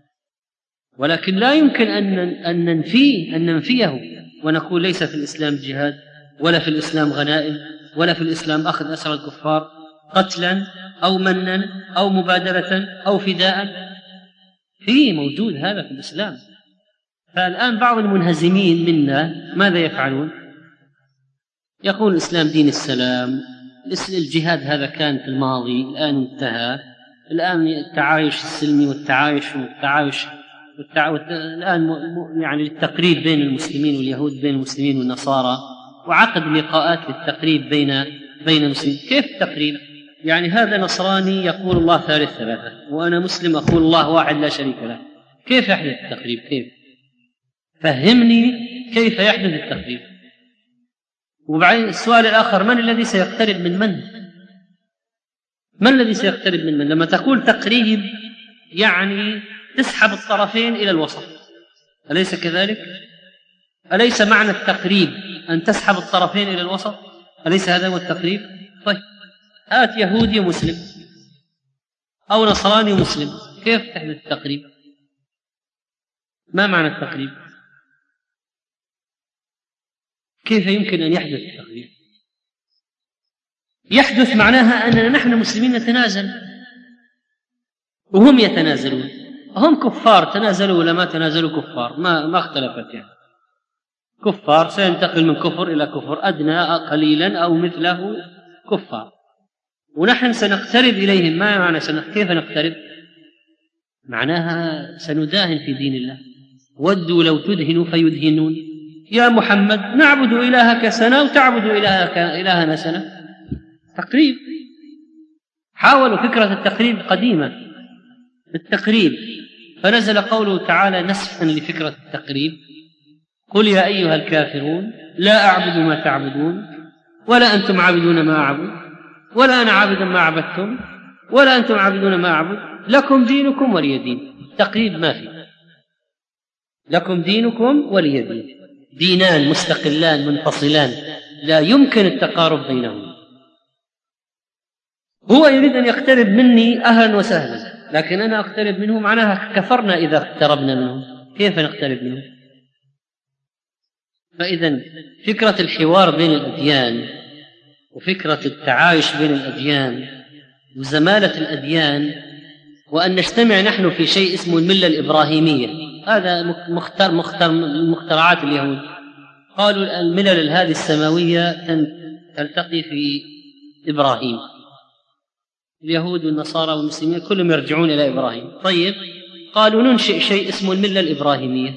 ولكن لا يمكن أن ننفيه ونقول ليس في الإسلام جهاد ولا في الإسلام غنائم ولا في الإسلام أخذ أسر الكفار قتلا أو منا أو مبادرة أو فداء. فيه موجود هذا في الإسلام. فالآن بعض المنهزمين منا ماذا يفعلون؟ يقول الإسلام دين السلام، الجهاد هذا كان في الماضي الآن انتهى، الآن التعايش السلمي والتعايش الآن يعني للتقريب بين المسلمين واليهود، بين المسلمين والنصارى، وعقد لقاءات للتقريب بين المسلمين. كيف التقريب؟ يعني هذا نصراني يقول الله ثالث ثلاثة، وأنا مسلم أقول الله واحد لا شريك له، كيف يحدث التقريب؟ كيف؟ فهمني كيف يحدث التقريب. وبعدين السؤال الآخر: من الذي سيقترب من من؟ من الذي سيقترب من من؟ لما تقول تقريب يعني تسحب الطرفين إلى الوسط، أليس كذلك؟ أليس معنى التقريب أن تسحب الطرفين إلى الوسط؟ أليس هذا هو التقريب؟ طيب هات يهودي مسلم أو نصراني مسلم، كيف تحدث التقريب؟ ما معنى التقريب؟ كيف يمكن أن يحدث التقريب؟ يحدث معناها أننا نحن مسلمين نتنازل وهم يتنازلون. هم كفار، تنازلوا ولا ما تنازلوا كفار، ما اختلفت يعني. كفار سينتقل من كفر إلى كفر، أدنى قليلا أو مثله كفار، ونحن سنقترب إليهم. ما معنى كيف نقترب؟ معناها سنداهن في دين الله. ودوا لو تدهنوا فيدهنون. يا محمد نعبد إلهك سنة وتعبد إلهنا سنة. تقريب. حاولوا فكرة التقريب قديمة، التقريب، فنزل قوله تعالى نسفا لفكرة التقريب: قل يا أيها الكافرون لا أعبد ما تعبدون ولا أنتم عابدون ما أعبد ولا أنا عابد ما عبدتم ولا أنتم عابدون ما أعبد لكم دينكم ولي دين. تقريب ما في، لكم دينكم ولي دين، دينان مستقلان منفصلان لا يمكن التقارب بينهم. هو يريد أن يقترب مني أهلا وسهلا، لكن أنا أقترب منه معناها كفرنا إذا اقتربنا منه. كيف نقترب منه؟ فإذا فكرة الحوار بين الأديان وفكرة التعايش بين الأديان وزمالة الأديان وأن نجتمع نحن في شيء اسمه الملة الإبراهيمية، هذا مخترعات اليهود. قالوا الملل هذه السماوية تلتقي في إبراهيم. اليهود والنصارى والمسلمين كلهم يرجعون إلى إبراهيم. طيب قالوا ننشئ شيء اسمه الملة الإبراهيمية،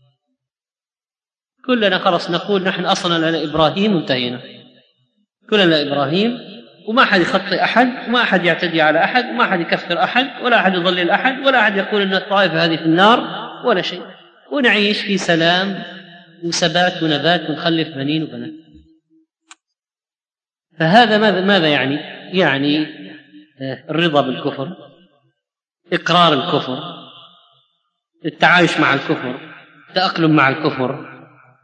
كلنا خلص نقول نحن أصلا على إبراهيم وانتهينا، كلنا إبراهيم، وما أحد يخطئ أحد وما أحد يعتدي على أحد وما أحد يكفر أحد ولا أحد يضلل أحد ولا أحد يقول أن الطائفة هذه في النار ولا شيء، ونعيش في سلام وثبات ونبات ونخلف بنين وبنات. فهذا ماذا يعني؟ يعني الرضا بالكفر، إقرار الكفر، التعايش مع الكفر، التأقلم مع الكفر.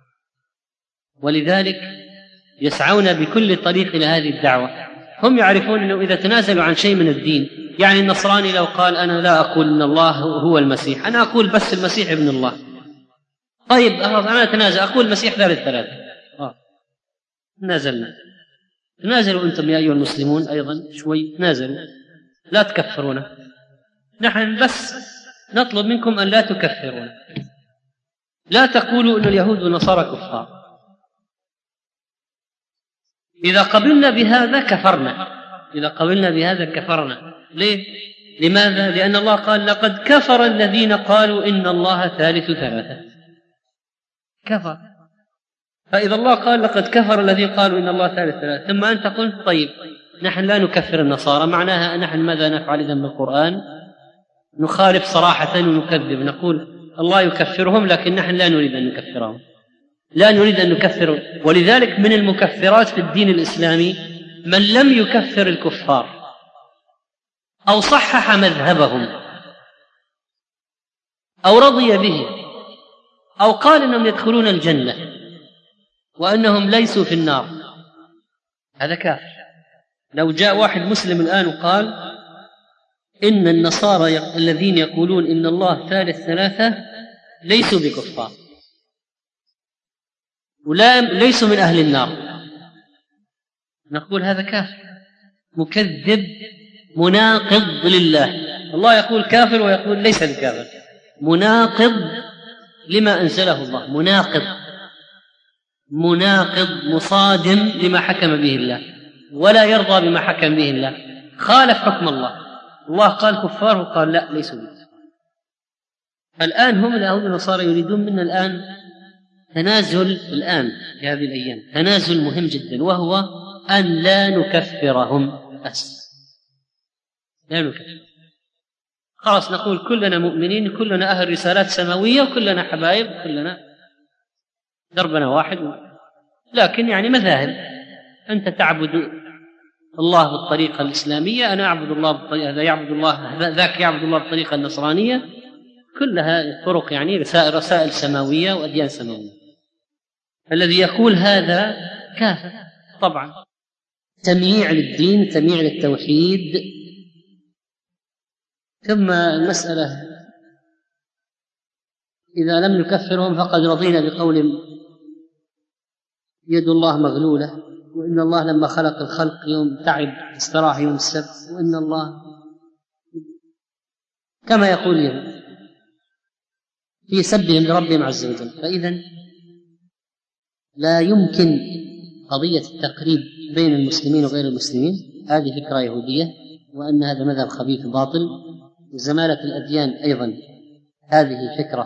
ولذلك يسعون بكل طريق إلى هذه الدعوة. هم يعرفون أنه إذا تنازلوا عن شيء من الدين، يعني النصراني لو قال أنا لا أقول أن الله هو المسيح، أنا أقول بس المسيح ابن الله، طيب أنا أتنازل أقول المسيح ثالث ثلاثة، تنازلوا أنتم يا أيها المسلمون أيضا شوي، تنازلوا لا تكفرونا، نحن بس نطلب منكم أن لا تكفرونا، لا تقولوا أن اليهود والنصارى كفار. إذا قبلنا بهذا كفرنا، إذا قبلنا بهذا كفرنا. ليه؟ لماذا؟ لأن الله قال لقد كفر الذين قالوا إن الله ثالث ثلاثة، كفر. فإذا الله قال لقد كفر الذين قالوا إن الله ثالث ثلاثة، ثم أنت قلت طيب نحن لا نكفر النصارى، معناها نحن ماذا نفعل إذن بالقرآن؟ نخالف صراحة ونكذب، نقول الله يكفرهم لكن نحن لا نريد أن نكفرهم، لا نريد أن نكفر. ولذلك من المكفرات في الدين الإسلامي من لم يكفر الكفار أو صحح مذهبهم أو رضي به أو قال أنهم يدخلون الجنة وأنهم ليسوا في النار، هذا كافر. لو جاء واحد مسلم الآن وقال إن النصارى الذين يقولون إن الله ثالث ثلاثة ليسوا بكفار ولا ليسوا من أهل النار، نقول هذا كافر مكذب مناقض لله. الله يقول كافر ويقول ليس بكافر، مناقض لما أنزله الله، مناقض مصادم لما حكم به الله، ولا يرضى بما حكم به الله، خالف حكم الله. الله قال كفار وقال لا ليسوا بكافر. الآن هم اليهود والنصارى يريدون منا الآن تنازل، الآن في هذه الأيام تنازل مهم جدا، وهو أن لا نكفرهم بس. لا نكفر. خلاص نقول كلنا مؤمنين، كلنا أهل رسالات سماوية، وكلنا حبايب، كلنا دربنا واحد. لكن يعني مذاهب، أنت تعبد الله بالطريقة الإسلامية، أنا أعبد الله بالطريقة، هذا يعبد الله، ذاك يعبد الله بالطريقة النصرانية، كلها طرق يعني رسائل سماوية وأديان سماوية. الذي يقول هذا كافر طبعا. تمييع للدين، تمييع للتوحيد. ثم المسألة إذا لم نكفرهم فقد رضينا بقول يد الله مغلولة، وإن الله لما خلق الخلق يوم تعب استراح يوم السبت، وإن الله كما يقول اليهود في سبهم لربهم عز وجل. فإذا لا يمكن قضية التقريب بين المسلمين وغير المسلمين، هذه فكرة يهودية، وأن هذا مذهب خبيث باطل. وزمالة الأديان أيضا هذه فكرة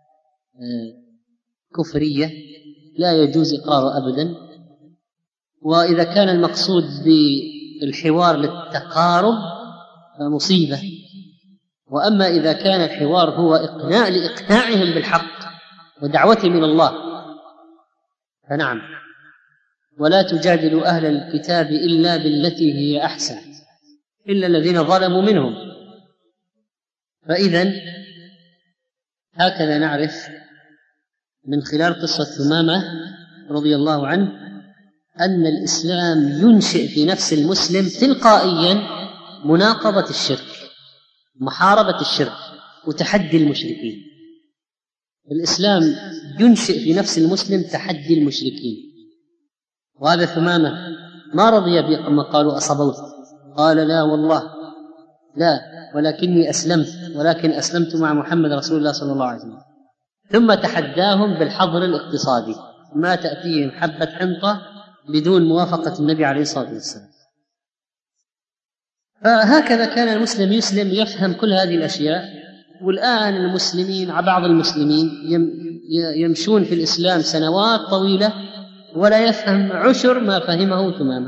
كفرية لا يجوز إقرارها أبدا. وإذا كان المقصود بالحوار للتقارب فمصيبة، وأما إذا كان الحوار هو لإقناعهم بالحق ودعوتهم إلى الله فنعم. ولا تجادلوا أهل الكتاب إلا بالتي هي أحسن إلا الذين ظلموا منهم. فإذن هكذا نعرف من خلال قصة ثمامة رضي الله عنه أن الإسلام ينشئ في نفس المسلم تلقائيا مناقضة الشرك، محاربة الشرك وتحدي المشركين. الإسلام ينشئ في نفس المسلم تحدي المشركين. وهذا ثمامة ما رضي بما قالوا أصبوت، قال لا والله لا، ولكني أسلمت، ولكن أسلمت مع محمد رسول الله صلى الله عليه وسلم. ثم تحداهم بالحظر الاقتصادي، ما تأتيهم حبة حنطة بدون موافقة النبي عليه الصلاة والسلام. فهكذا كان المسلم يسلم يفهم كل هذه الأشياء. والآن المسلمين، بعض المسلمين يمشون في الإسلام سنوات طويلة ولا يفهم عشر ما فهمه ثمامة.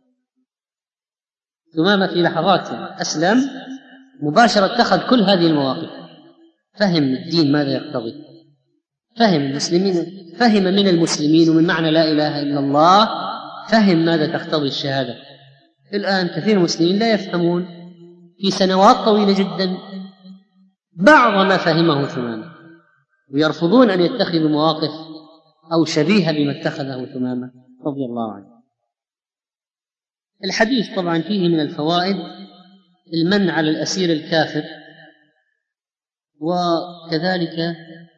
ثمامة في لحظات أسلم مباشرة اتخذ كل هذه المواقف، فهم الدين ماذا يقتضي، فهم المسلمين، فهم من المسلمين ومن معنى لا إله إلا الله، فهم ماذا تقتضي الشهادة. الآن كثير من المسلمين لا يفهمون في سنوات طويلة جدا بعض ما فهمه ثمامة، ويرفضون أن يتخذوا مواقف أو شبيهة بما اتخذه ثمامة رضي الله عنه. الحديث طبعا فيه من الفوائد المن على الأسير الكافر، وكذلك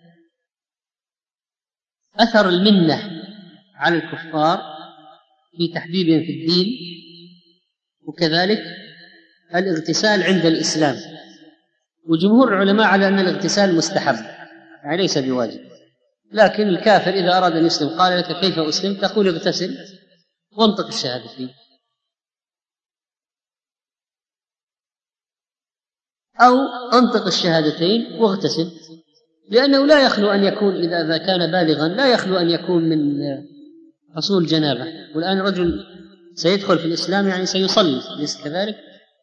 أثر المنة على الكفار في تحبيبهم في الدين، وكذلك الاغتسال عند الإسلام. وجمهور العلماء على أن الاغتسال مستحب يعني ليس بواجب، لكن الكافر إذا أراد أن يسلم قال لك كيف أسلم؟ تقول اغتسل وانطق الشهادتين، أو انطق الشهادتين واغتسل، لأنه لا يخلو أن يكون إذا كان بالغا لا يخلو أن يكون من حصول جنابة. والآن رجل سيدخل في الإسلام يعني سيصلي ليس كذلك،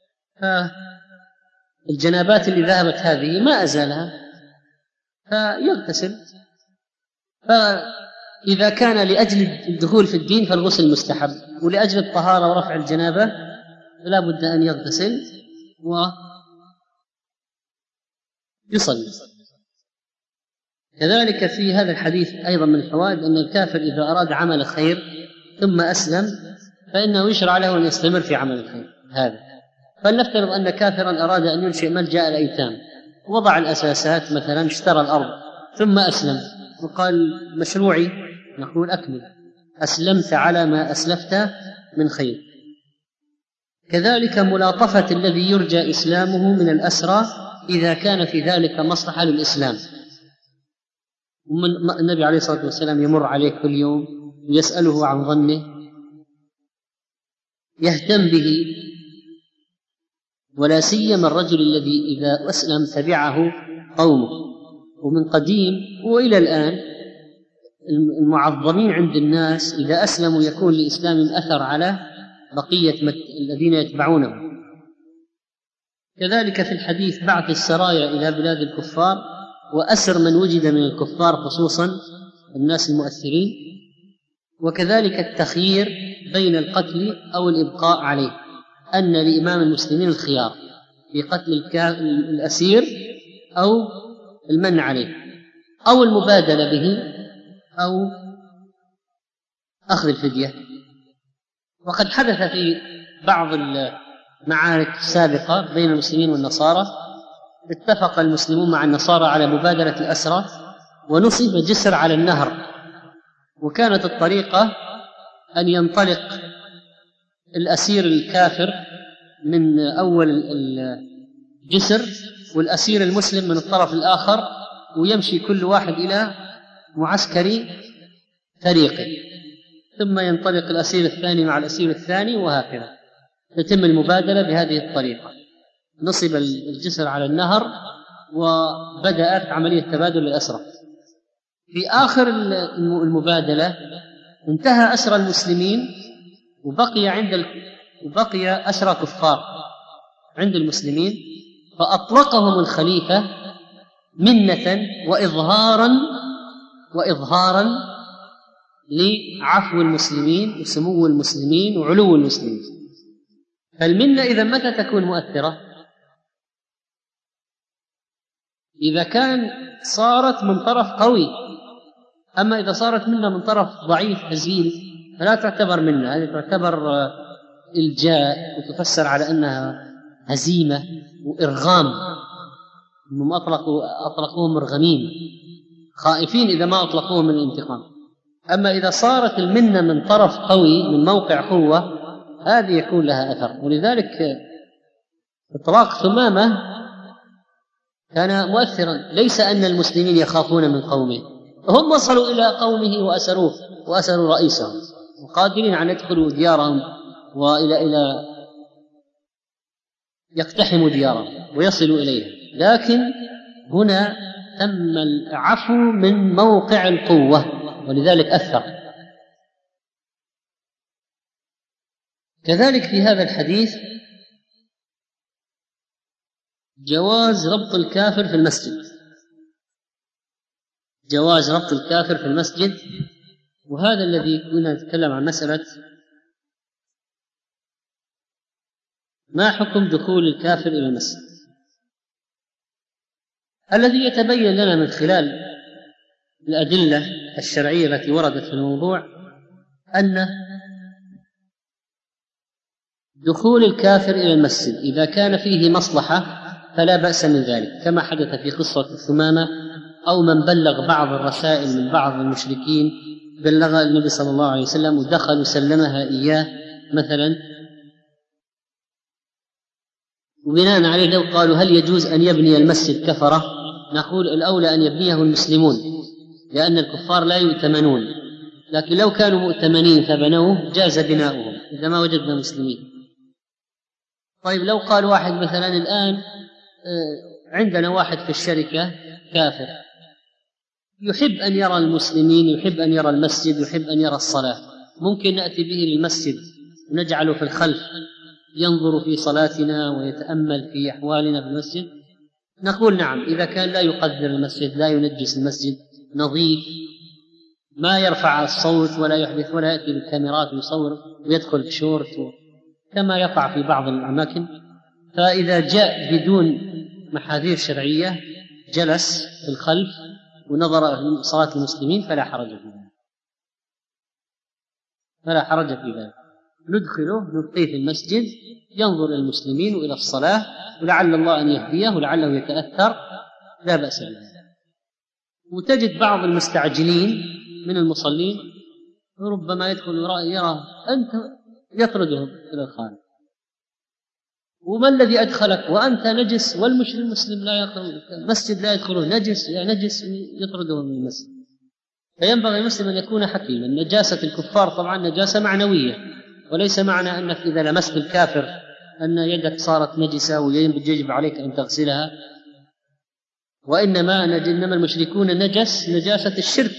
فالجنابات اللي ذهبت هذه ما أزالها فيغتسل. فإذا كان لأجل الدخول في الدين فالغسل مستحب، ولأجل الطهارة ورفع الجنابة فلا بد أن يغتسل ويصلي. كذلك في هذا الحديث أيضا من الفوائد أن الكافر إذا أراد عمل خير ثم أسلم فإنه يشرع له أن يستمر في عمل الخير هذا. فلنفترض أن كافرا أراد أن ينشئ ملجأ الأيتام، وضع الأساسات مثلا، اشترى الأرض ثم أسلم وقال مشروعي، نقول أكمل، أسلمت على ما أسلفت من خير. كذلك ملاطفة الذي يرجى إسلامه من الأسرى إذا كان في ذلك مصلحة للإسلام. النبي عليه الصلاة والسلام يمر عليه كل يوم ويسأله عن ظنه، يهتم به، ولا سيما الرجل الذي إذا أسلم تبعه قومه. ومن قديم وإلى الآن المعظمين عند الناس إذا أسلموا يكون لإسلام أثر على بقية الذين يتبعونه. كذلك في الحديث بعث السرايا إلى بلاد الكفار وأسر من وجد من الكفار خصوصا الناس المؤثرين، وكذلك التخيير بين القتل أو الإبقاء عليه، أن لإمام المسلمين الخيار في قتل الأسير أو المنع عليه أو المبادلة به أو أخذ الفدية. وقد حدث في بعض المعارك السابقة بين المسلمين والنصارى اتفق المسلمون مع النصارى على مبادلة الأسرى ونصب جسر على النهر، وكانت الطريقة أن ينطلق الأسير الكافر من أول الجسر والأسير المسلم من الطرف الآخر، ويمشي كل واحد إلى معسكر فريقه، ثم ينطلق الأسير الثاني مع الأسير الثاني، وهكذا تتم المبادلة بهذه الطريقة. نصب الجسر على النهر وبدأت عملية تبادل الأسرى. في آخر المبادلة انتهى أسرى المسلمين وبقي أسرى كفار عند المسلمين، فأطلقهم الخليفة منة وإظهارا لعفو المسلمين وسمو المسلمين وعلو المسلمين. فالمنة إذا متى تكون مؤثرة؟ إذا كان صارت من طرف قوي، أما إذا صارت منة من طرف ضعيف هزيل فلا تعتبر منة، هذه تعتبر إلجاء وتفسر على أنها هزيمة وإرغام، أنهم أطلقوهم مرغمين خائفين إذا ما أطلقوهم من الانتقام. أما إذا صارت المنة من طرف قوي من موقع قوة هذه يكون لها أثر. ولذلك إطلاق ثمامة كان مؤثرا، ليس أن المسلمين يخافون من قومه، هم وصلوا إلى قومه وأسروه وأسروا رئيسهم وقادرين أن يدخلوا ديارهم وإلى يقتحموا ديارهم ويصلوا إليها، لكن هنا تم العفو من موقع القوة ولذلك أثر. كذلك في هذا الحديث جواز ربط الكافر في المسجد، جواز ربط الكافر في المسجد، وهذا الذي كنا نتكلم عن مسألة ما حكم دخول الكافر إلى المسجد. الذي يتبين لنا من خلال الأدلة الشرعية التي وردت في الموضوع أن دخول الكافر إلى المسجد إذا كان فيه مصلحة فلا بأس من ذلك، كما حدث في قصة ثمامة، أو من بلغ بعض الرسائل من بعض المشركين بلغ النبي صلى الله عليه وسلم ودخل وسلمها إياه مثلا، وبناء عليه لو قالوا هل يجوز أن يبني المسجد كفرة، نقول الأولى أن يبنيه المسلمون لأن الكفار لا يؤتمنون، لكن لو كانوا مؤتمنين فبنوه جاز بناؤهم إذا ما وجدنا مسلمين. طيب لو قال واحد مثلا الآن عندنا واحد في الشركة كافر يحب أن يرى المسلمين، يحب أن يرى المسجد، يحب أن يرى الصلاة، ممكن نأتي به للمسجد ونجعله في الخلف ينظر في صلاتنا ويتأمل في أحوالنا في المسجد؟ نقول نعم، إذا كان لا يقدر المسجد، لا ينجس المسجد، نظيف، ما يرفع الصوت ولا يحدث ولا يأتي بالكاميرات ويصور ويدخل بشورت كما يقع في بعض الأماكن، فإذا جاء بدون محاذير شرعية جلس في الخلف ونظر في صلاة المسلمين فلا حرج في ذلك، فلا حرج في ذلك. ندخله نبقيه في المسجد ينظر إلى المسلمين وإلى الصلاة، ولعل الله أن يهديه ولعله يتأثر، لا بأس بذلك. وتجد بعض المستعجلين من المصلين ربما يدخل يرى أنت يطردهم إلى الخارج، وما الذي أدخلك وأنت نجس، والمسلم لا يدخل المسجد، لا يدخله نجس، يا نجس، يطردهم من المسجد. فينبغي المسلم أن يكون حكيما. نجاسة الكفار طبعا نجاسة معنوية، وليس معنى أنك إذا لمست الكافر أن يدك صارت نجسة ويجب عليك أن تغسلها، وإنما المشركون نجس نجاسة الشرك،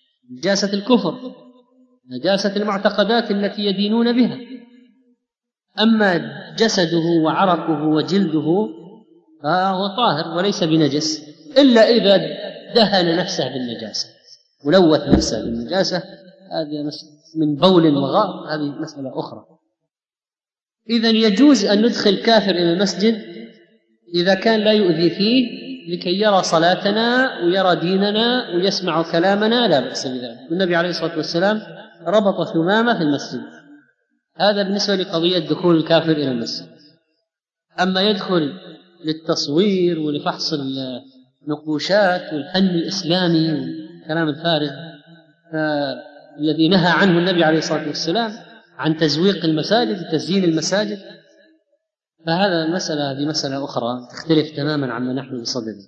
نجاسة الكفر، نجاسة المعتقدات التي يدينون بها. أما جسده وعرقه وجلده فهو طاهر وليس بنجس، إلا إذا دهن نفسه بالنجاسة ولوث نفسه بالنجاسة، هذه من بول وغائط، هذه مسألة أخرى. إذن يجوز أن ندخل كافر إلى المسجد إذا كان لا يؤذي فيه، لكي يرى صلاتنا ويرى ديننا ويسمع كلامنا، لا بأس بذلك. النبي عليه الصلاة والسلام ربط ثمامة في المسجد. هذا بالنسبة لقضية دخول الكافر إلى المسجد. أما يدخل للتصوير ولفحص النقوشات والفن الإسلامي والكلام الفارغ الذي نهى عنه النبي عليه الصلاة والسلام، عن تزويق المساجد وتزيين المساجد، فهذا المسألة هذه مسألة أخرى تختلف تماما عما نحن بصدده.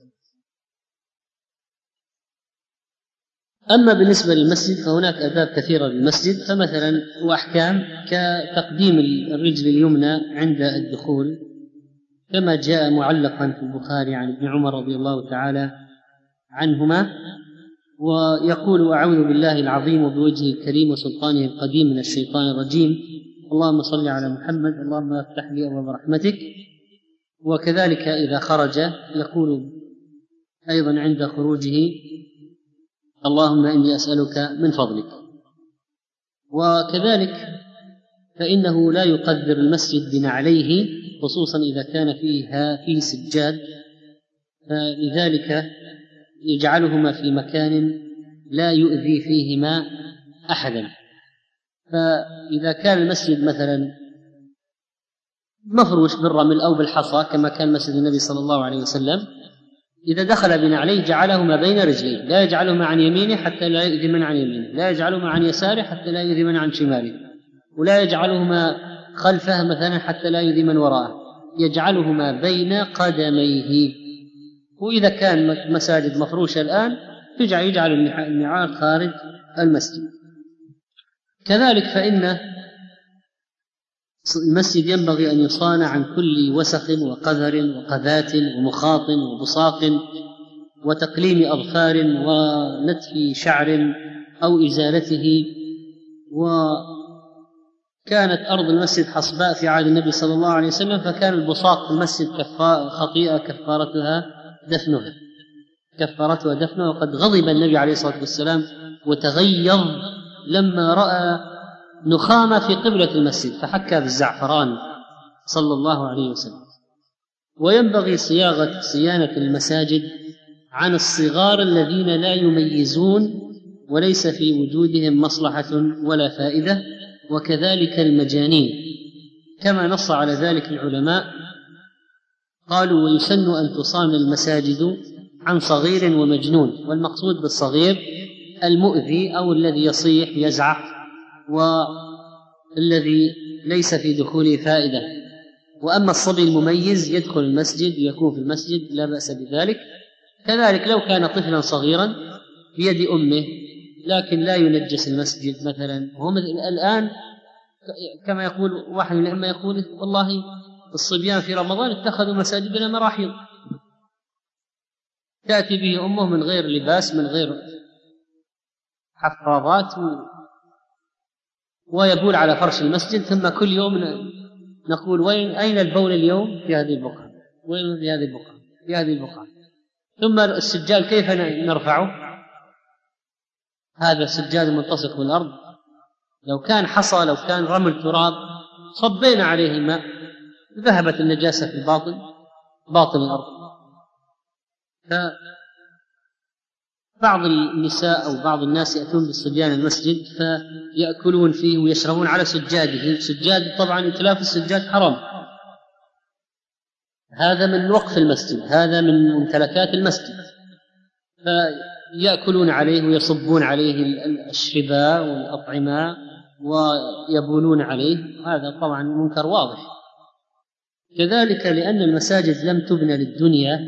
أما بالنسبة للمسجد فهناك آداب كثيرة للمسجد، فمثلا وأحكام كتقديم الرجل اليمنى عند الدخول، كما جاء معلقا في البخاري عن ابن عمر رضي الله تعالى عنهما، ويقول: أعوذ بالله العظيم وبوجهه الكريم وسلطانه القديم من الشيطان الرجيم، اللهم صل على محمد، اللهم افتح لي أبواب رحمتك. وكذلك إذا خرج يقول أيضا عند خروجه: اللهم إني أسألك من فضلك. وكذلك فإنه لا يقدر المسجد بنعليه، خصوصا إذا كان فيه سجاد، فلذلك يجعلهما في مكان لا يؤذي فيهما أحدا. فإذا كان المسجد مثلا مفروش بالرمل أو بالحصى كما كان مسجد النبي صلى الله عليه وسلم، إذا دخل بنعليه جعلهما بين رجليه، لا يجعلهما عن يمينه حتى لا يؤذي من عن يمينه، لا يجعلهما عن يساره حتى لا يؤذي من عن شماله، ولا يجعلهما خلفه مثلا حتى لا يؤذي من وراءه، يجعلهما بين قدميه. وإذا كان مساجد مفروشة الآن يجعل النعال خارج المسجد. كذلك فإن المسجد ينبغي أن يصان عن كل وسخ وقذر وقذات ومخاط وبصاق وتقليم أظفار ونتف شعر أو إزالته. وكانت أرض المسجد حصباء في عهد النبي صلى الله عليه وسلم، فكان البصاق في المسجد خطيئة كفارتها دفنها، وقد غضب النبي عليه الصلاة والسلام وتغيظ لما رأى نخامة في قبلة المسجد فحكى بالزعفران صلى الله عليه وسلم. وينبغي صيانة المساجد عن الصغار الذين لا يميزون وليس في وجودهم مصلحة ولا فائدة، وكذلك المجانين، كما نص على ذلك العلماء. قالوا: ويسن أن تصان المساجد عن صغير ومجنون، والمقصود بالصغير المؤذي أو الذي يصيح يزعق والذي ليس في دخوله فائدة. وأما الصبي المميز يدخل المسجد ويكون في المسجد لا بأس بذلك. كذلك لو كان طفلا صغيرا بيد أمه لكن لا ينجس المسجد مثلا، هم الآن كما يقول واحد من الأئمة يقول: والله الصبيان في رمضان اتخذوا مساجدنا مراحيض، تأتي به أمه من غير لباس من غير حفاظات ويبول على فرش المسجد، ثم كل يوم نقول: أين البول اليوم؟ في هذه البقعة، وين في هذه البقعة، في هذه البقعة. ثم السجاد كيف نرفعه؟ هذا السجاد ملتصق بالأرض، لو كان حصى لو كان رمل تراب صبينا عليه الماء ذهبت النجاسة في باطن الأرض. بعض النساء أو بعض الناس يأتون بالصبيان المسجد فيأكلون فيه ويشربون على سجاده. سجاد طبعا إتلاف السجاد حرام، هذا من وقف المسجد، هذا من ممتلكات المسجد، فيأكلون عليه ويصبون عليه الشرباء والأطعمة ويبولون عليه، هذا طبعا منكر واضح. كذلك لأن المساجد لم تبنى للدنيا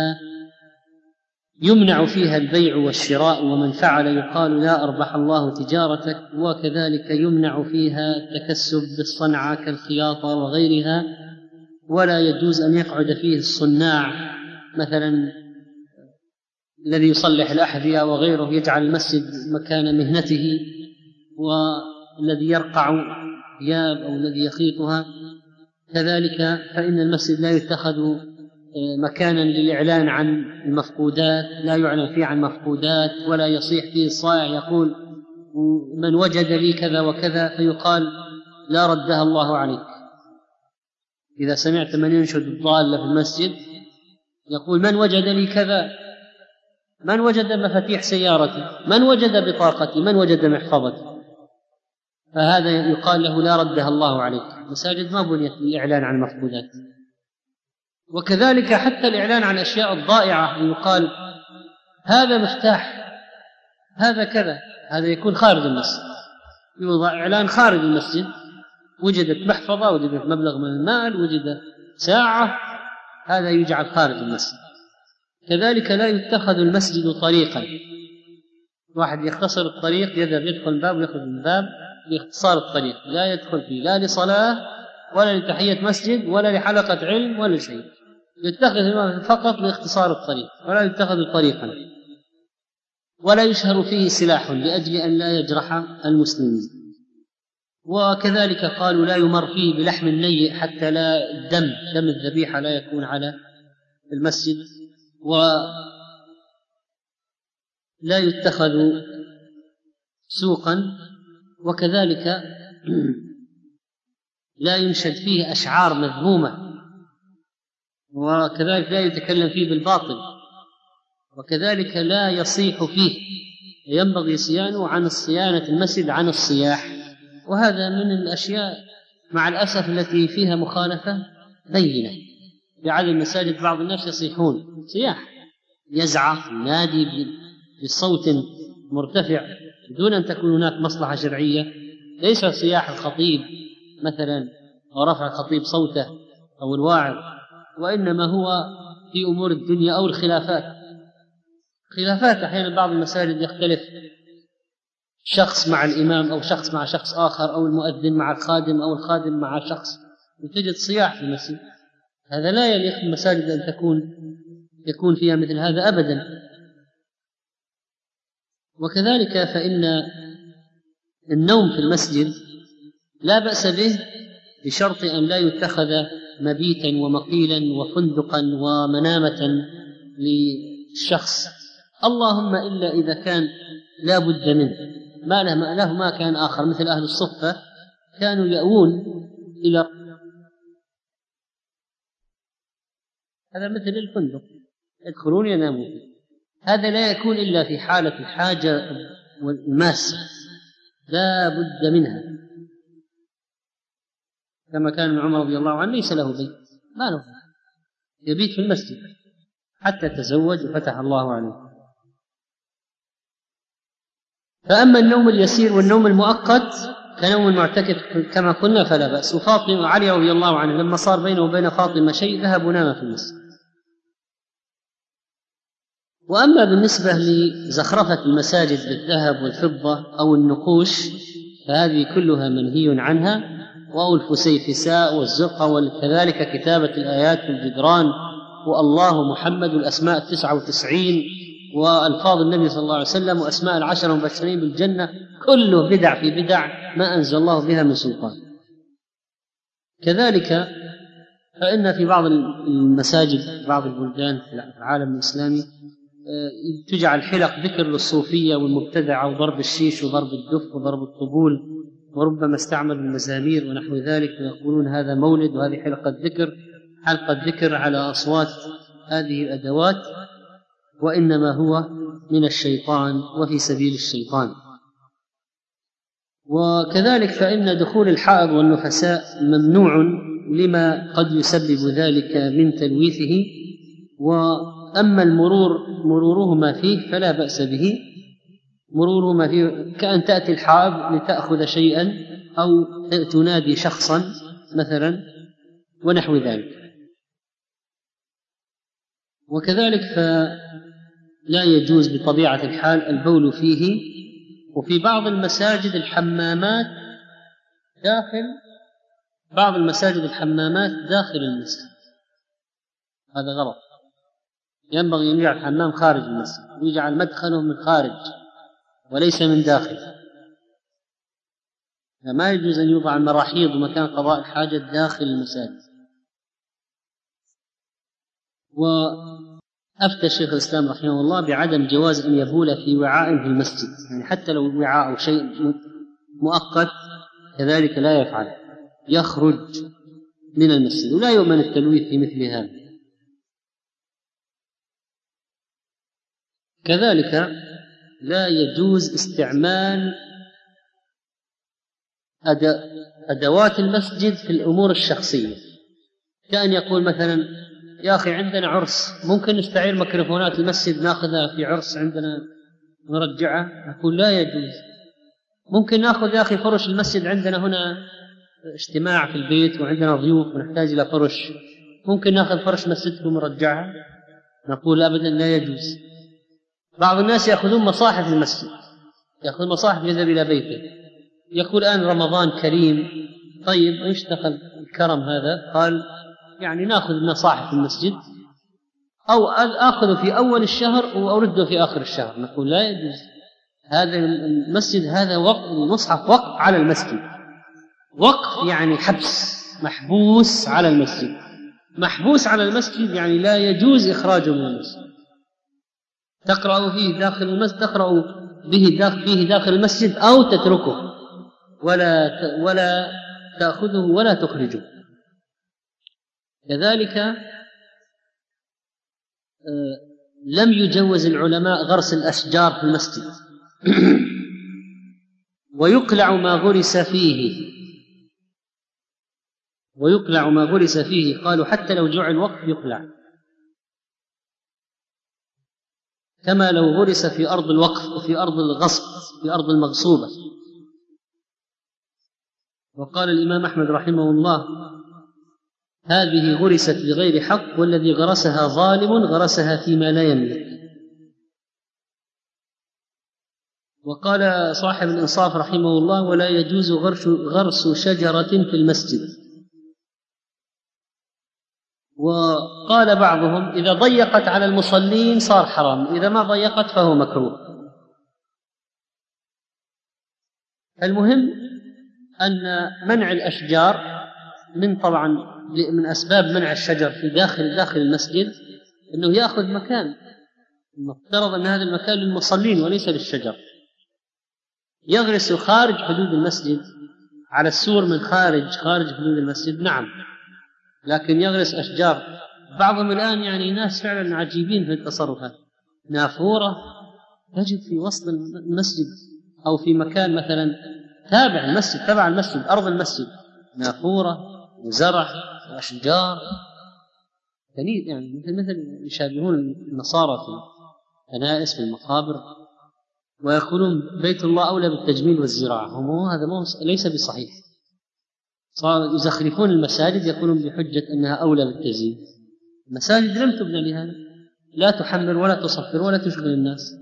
يمنع فيها البيع والشراء، ومن فعل يقال: لا أربح الله تجارتك. وكذلك يمنع فيها التكسب بالصنعة كالخياطة وغيرها، ولا يجوز أن يقعد فيه الصناع مثلا الذي يصلح الأحذية وغيره يجعل المسجد مكان مهنته، والذي يرقع ثياب أو الذي يخيطها كذلك فإن المسجد لا يتخذ مكانا للإعلان عن المفقودات، لا يعلن فيه عن مفقودات، ولا يصيح فيه الصائع يقول من وجد لي كذا وكذا فيقال لا ردها الله عليك. إذا سمعت من ينشد الضالة في المسجد يقول من وجد لي كذا، من وجد مفاتيح سيارتي، من وجد بطاقتي، من وجد محفظتي، فهذا يقال له لا ردها الله عليك. المساجد ما بنيت للإعلان عن المفقودات. وكذلك حتى الإعلان عن أشياء الضائعة يقال هذا مفتاح، هذا كذا، هذا يكون خارج المسجد، يوضع إعلان خارج المسجد، وجدت محفظة، وجدت مبلغ من المال، وجدت ساعة، هذا يجعل خارج المسجد. كذلك لا يتخذ المسجد طريقا، واحد يختصر الطريق يذهب يدخل الباب ويخرج من الباب باختصار الطريق، لا يدخل فيه لا لصلاة ولا لتحية مسجد ولا لحلقة علم ولا شيء، يتخذ فقط لاختصار الطريق، ولا يتخذ طريقا. ولا يشهر فيه سلاح لأجل أن لا يجرح المسلمين. وكذلك قالوا لا يمر فيه بلحم النيء حتى لا دم الذبيحة لا يكون على المسجد. ولا يتخذ سوقا. وكذلك لا ينشد فيه أشعار مذمومة، وكذلك لا يتكلم فيه بالباطل، وكذلك لا يصيح فيه، ينبغي صيانه عن صيانة المسجد عن الصياح. وهذا من الأشياء مع الأسف التي فيها مخالفة بينة. في عدد المساجد بعض الناس يصيحون صياح، يزعق ينادي بصوت مرتفع بدون أن تكون هناك مصلحة شرعية، ليس صياح الخطيب مثلا أو رفع الخطيب صوته أو الواعظ، وإنما هو في أمور الدنيا أو الخلافات. أحيانا بعض المساجد يختلف شخص مع الإمام أو شخص مع شخص آخر، أو المؤذن مع الخادم أو الخادم مع شخص، وتجد صياح في المسجد. هذا لا يليق المساجد أن يكون فيها مثل هذا أبدا. وكذلك فإن النوم في المسجد لا بأس به بشرط أن لا يتخذ مبيتا ومقيلا وفندقا ومنامة للشخص، اللهم إلا إذا كان لا بد منه، ما له ما كان آخر، مثل أهل الصفة كانوا يأوون إلى هذا مثل الفندق، يدخلون ينامون فيه. هذا لا يكون إلا في حالة الحاجة والماسة، لا بد منها، كما كان عمر رضي الله عنه ليس له بيت، ما له، يبيت في المسجد حتى تزوج وفتح الله عليه. فأما النوم اليسير والنوم المؤقت كنوم المعتكف كما قلنا فلا بأس. وفاطمة علي رضي الله عنه لما صار بينه وبين فاطمة شيء ذهب ونام في المسجد. وأما بالنسبة لزخرفة المساجد بالذهب والفضة أو النقوش فهذه كلها منهي عنها، وأو الفسيفساء والزرقة، وكذلك كتابة الآيات في الجدران، والله محمد الأسماء 99 وألفاظ النبي صلى الله عليه وسلم وأسماء العشر المبشرين بالجنة، كله بدع في بدع ما أنزل الله بها من سلطان. كذلك فإن في بعض المساجد بعض البلدان في العالم الإسلامي تجعل حلق ذكر للصوفية والمبتدعة وضرب الشيش وضرب الدف وضرب الطبول، وربما استعمل المزامير ونحو ذلك، ويقولون هذا مولد وهذه حلقة ذكر على أصوات هذه الأدوات، وإنما هو من الشيطان وفي سبيل الشيطان. وكذلك فإن دخول الحائض والنفساء ممنوع لما قد يسبب ذلك من تلويثه. وأما مرورهما فيه فلا بأس به، مرورهما فيه كأن تأتي الحائض لتأخذ شيئا أو تنادي شخصا مثلا ونحو ذلك. وكذلك فلا يجوز بطبيعة الحال البول فيه. وفي بعض المساجد الحمامات داخل المسجد، هذا غلط. ينبغي أن يجعل الحمام خارج المسجد ويجعل مدخله من خارج وليس من داخل. ما يجوز أن يوضع المراحيض ومكان قضاء الحاجة داخل المساجد. وأفتى شيخ الإسلام رحمه الله بعدم جواز أن يبول في وعاء في المسجد، يعني حتى لو وعاء أو شيء مؤقت كذلك لا يفعل، يخرج من المسجد، ولا يؤمن التلويث في مثل هذا. كذلك لا يجوز استعمال أدوات المسجد في الأمور الشخصية، كأن يقول مثلا يا أخي عندنا عرس، ممكن نستعير ميكروفونات المسجد ناخذها في عرس عندنا نرجعها؟ أقول لا يجوز. ممكن ناخذ يا أخي فرش المسجد، عندنا هنا اجتماع في البيت وعندنا ضيوف ونحتاج إلى فرش، ممكن ناخذ فرش مسجدكم ونرجعها؟ نقول أبدا لا يجوز. بعض الناس يأخذون مصاحف المسجد، يأخذ مصاحف يذهب إلى بيته، يقول الآن رمضان كريم، طيب ايش دخل الكرم هذا؟ قال يعني ناخذ مصاحف المسجد أو آخذه في أول الشهر وأرده في آخر الشهر. نقول لا يجوز، هذا المسجد هذا وقف، المصحف وقف على المسجد، وقف يعني حبس، محبوس على المسجد، محبوس على المسجد يعني لا يجوز إخراجه من المسجد. تقرأ فيه داخل المسجد، تقرأ به داخل المسجد أو تتركه، ولا تأخذه ولا تخرجه. كذلك لم يجوز العلماء غرس الأشجار في المسجد ويقلع ما غرس فيه، ويقلع ما غرس فيه، قالوا حتى لو جعل وقف يقلع، كما لو غرس في أرض الوقف وفي أرض الغصب، في أرض المغصوبة. وقال الإمام أحمد رحمه الله هذه غرست بغير حق، والذي غرسها ظالم غرسها فيما لا يملك. وقال صاحب الإنصاف رحمه الله ولا يجوز غرس شجرة في المسجد. وقال بعضهم إذا ضيقت على المصلين صار حرام، إذا ما ضيقت فهو مكروه. المهم أن منع الأشجار طبعا من أسباب منع الشجر في داخل المسجد أنه يأخذ مكان، المفترض أن هذا المكان للمصلين وليس للشجر. يغرس خارج حدود المسجد على السور من خارج حدود المسجد نعم، لكن يغرس أشجار. بعضهم الآن يعني ناس فعلا عجيبين في التصرفات، نافورة تجد في وسط المسجد أو في مكان مثلا تابع المسجد، تبع المسجد، أرض المسجد، نافورة وزرع وأشجار يعني مثل يشابهون النصارى في الكنائس في المقابر، ويقولون بيت الله أولى بالتجميل والزراعة. هذا ليس بصحيح. صار يزخرفون المساجد يقولون بحجة أنها أولى بالتزيين. المساجد لم تبنى لهذا، لا تحمر ولا تصفر ولا تشغل الناس.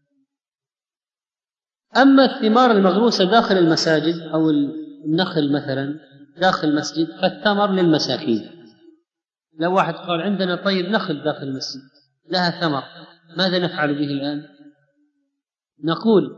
أما الثمار المغروسة داخل المساجد أو النخل مثلا داخل المسجد فالثمر للمساكين. لو واحد قال عندنا طيب نخل داخل المسجد لها ثمر، ماذا نفعل به الآن؟ نقول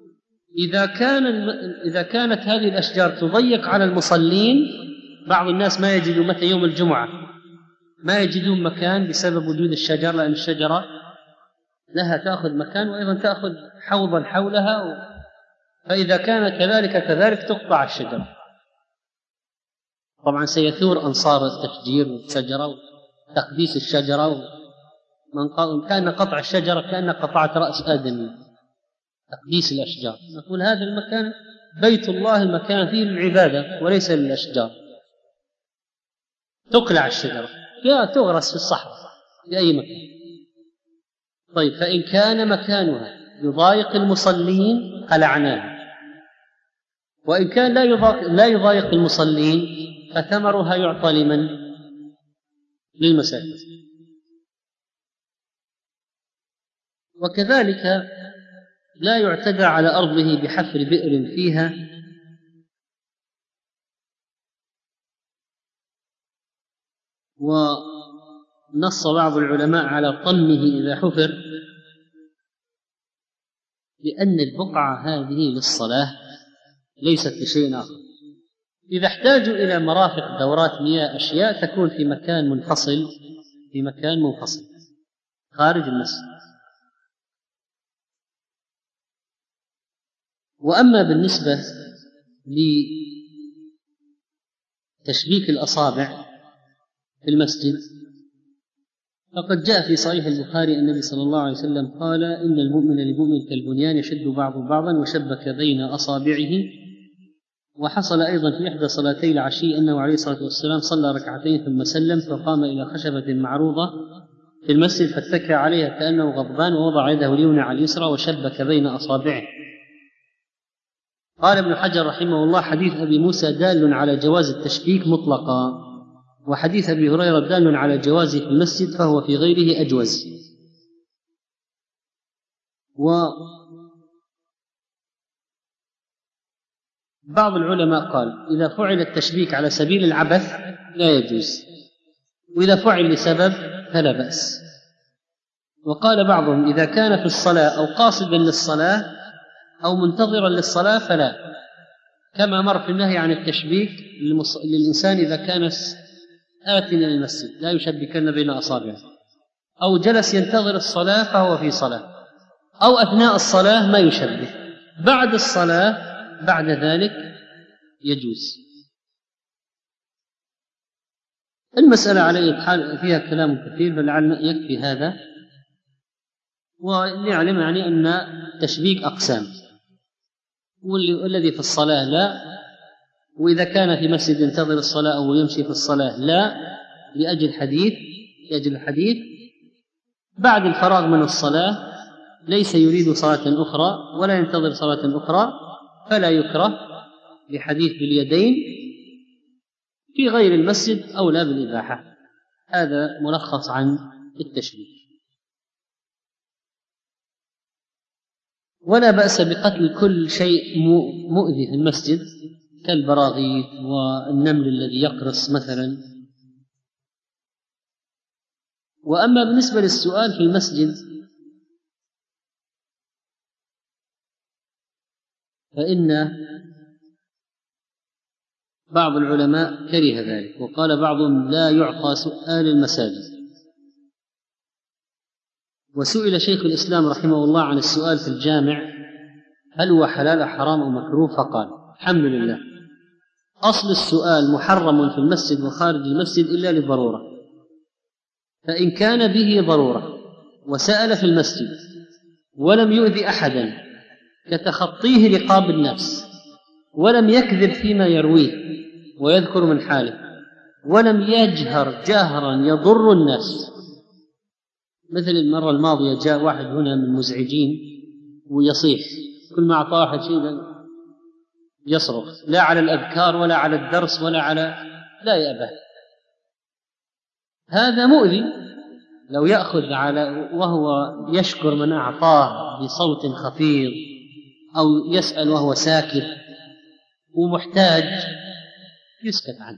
إذا كانت هذه الأشجار تضيق على المصلين، بعض الناس ما يجدوا متى يوم الجمعة ما يجدون مكان بسبب وجود الشجر، لأن الشجرة لها تأخذ مكان وأيضا تأخذ حوضا حولها، فإذا كان كذلك تقطع الشجر. طبعا سيثور أنصار التشجير والشجرة وتقديس الشجرة، من كان قطع الشجرة كأن قطعت رأس آدم، تقديس الأشجار. نقول هذا المكان بيت الله، المكان فيه للعبادة وليس للأشجار. تقلع الشجرة لا تغرس في الصحراء في أي مكان. طيب فإن كان مكانها يضايق المصلين قلعناها، وإن كان لا يضايق المصلين فثمرها يعطى لمن؟ للمساجد. وكذلك لا يعتدى على أرضه بحفر بئر فيها، ونص بعض العلماء على طمه إذا حفر، لأن البقعة هذه للصلاة ليست لشيء آخر. إذا احتاجوا إلى مرافق دورات مياه أشياء تكون في مكان منفصل خارج المسجد. وأما بالنسبة لتشبيك الأصابع في المسجد فقد جاء في صحيح البخاري النبي صلى الله عليه وسلم قال: إن المؤمن للمؤمن كالبنيان يشد بعضه بعضا، وشبك بين أصابعه. وحصل أيضا في إحدى صلاتي العشي أنه عليه الصلاة والسلام صلى ركعتين ثم سلم، فقام إلى خشبة معروضة في المسجد فاتكى عليها كأنه غضبان، ووضع يده اليمنى على اليسرى وشبك بين أصابعه. قال ابن حجر رحمه الله: حديث أبي موسى دال على جواز التشبيك مطلقا، وحديث أبي هريرة دال على جوازه في المسجد، فهو في غيره أجوز. وبعض العلماء قال: إذا فعل التشبيك على سبيل العبث لا يجوز، وإذا فعل لسبب فلا بأس. وقال بعضهم: إذا كان في الصلاة أو قاصدا للصلاة أو منتظرا للصلاة فلا، كما مر في النهي عن التشبيك للإنسان إذا كان آت إلى المسجد لا يشبكن بين أصابعه، أو جلس ينتظر الصلاة فهو في صلاة، أو أثناء الصلاة ما يشبك، بعد الصلاة بعد ذلك يجوز. المسألة على أي حال فيها كلام كثير، فلعلنا يكفي هذا، ونعلم يعني أن التشبيك أقسام، والذي في الصلاة لا، وإذا كان في مسجد ينتظر الصلاة أو يمشي في الصلاة لا، لأجل الحديث بعد الفراغ من الصلاة ليس يريد صلاة أخرى ولا ينتظر صلاة أخرى فلا يكره، لحديث باليدين في غير المسجد أولى بالإباحة. هذا ملخص عن التشبيك. ولا بأس بقتل كل شيء مؤذي في المسجد كالبراغيث والنمل الذي يقرص مثلا. وأما بالنسبة للسؤال في المسجد فإن بعض العلماء كره ذلك، وقال بعضهم: لا يعطى سؤال المساجد. وسئل شيخ الإسلام رحمه الله عن السؤال في الجامع هل هو حلال أو حرام أو مكروه، فقال: الحمد لله، أصل السؤال محرم في المسجد وخارج المسجد إلا للضرورة، فإن كان به ضرورة وسأل في المسجد ولم يؤذي أحدا كتخطيه رقاب الناس، ولم يكذب فيما يرويه ويذكر من حاله، ولم يجهر جهرا يضر الناس، مثل المرة الماضية جاء واحد هنا من المزعجين ويصيح، كل ما أعطاه واحد شيء يصرخ، لا على الأذكار ولا على الدرس ولا على لا يأبه، هذا مؤذي. لو يأخذ على وهو يشكر من أعطاه بصوت خفيض، أو يسأل وهو ساكت ومحتاج، يسكت عنه.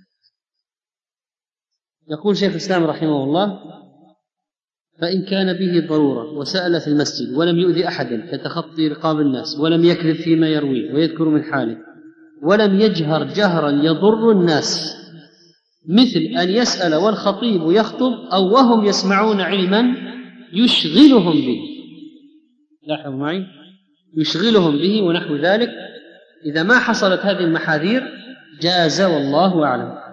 يقول شيخ الإسلام رحمه الله: فإن كان به ضرورة وسأل في المسجد ولم يؤذي أحدا كتخطي رقاب الناس، ولم يكذب فيما يرويه ويذكر من حاله، ولم يجهر جهرا يضر الناس، مثل أن يسأل والخطيب يخطب أو وهم يسمعون علما يشغلهم به، لاحظوا معي، يشغلهم به ونحو ذلك، إذا ما حصلت هذه المحاذير جاز، والله أعلم.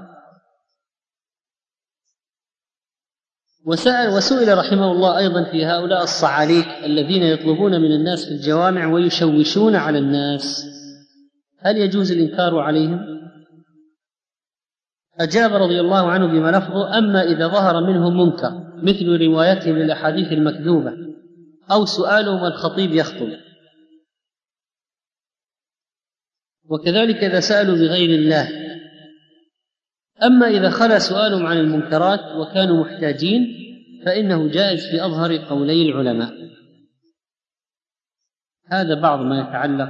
وسئل رحمه الله أيضا في هؤلاء الصعاليك الذين يطلبون من الناس في الجوامع ويشوشون على الناس، هل يجوز الإنكار عليهم؟ أجاب رضي الله عنه بما لفظه: أما إذا ظهر منهم منكر مثل روايتهم للأحاديث المكذوبة أو سؤالهم والخطيب يخطب، وكذلك إذا سألوا بغير الله. أما إذا خلا سؤالهم عن المنكرات وكانوا محتاجين فإنه جائز في أظهر قولي العلماء. هذا بعض ما يتعلق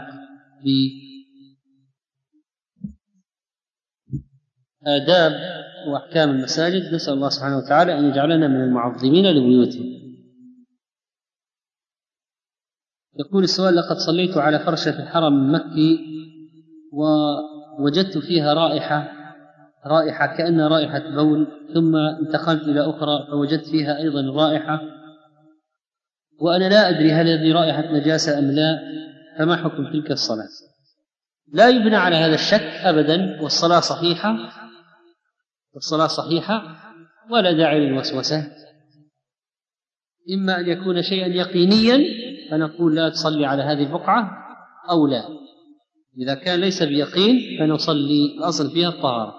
بآداب وأحكام المساجد. نسأل الله سبحانه وتعالى أن يجعلنا من المعظمين لبيوته. يقول السؤال: لقد صليت على فرشة في الحرم المكي ووجدت فيها رائحة كأنها رائحة بول، ثم انتقلت إلى أخرى فوجدت فيها أيضا رائحة، وأنا لا أدري هل هذه رائحة نجاسة أم لا، فما حكم تلك الصلاة؟ لا يبنى على هذا الشك أبدا، والصلاة صحيحة ولا داعي للوسوسة. إما أن يكون شيئا يقينيا فنقول لا تصلي على هذه البقعة أو لا، إذا كان ليس بيقين فنصلي، الأصل فيها الطهارة.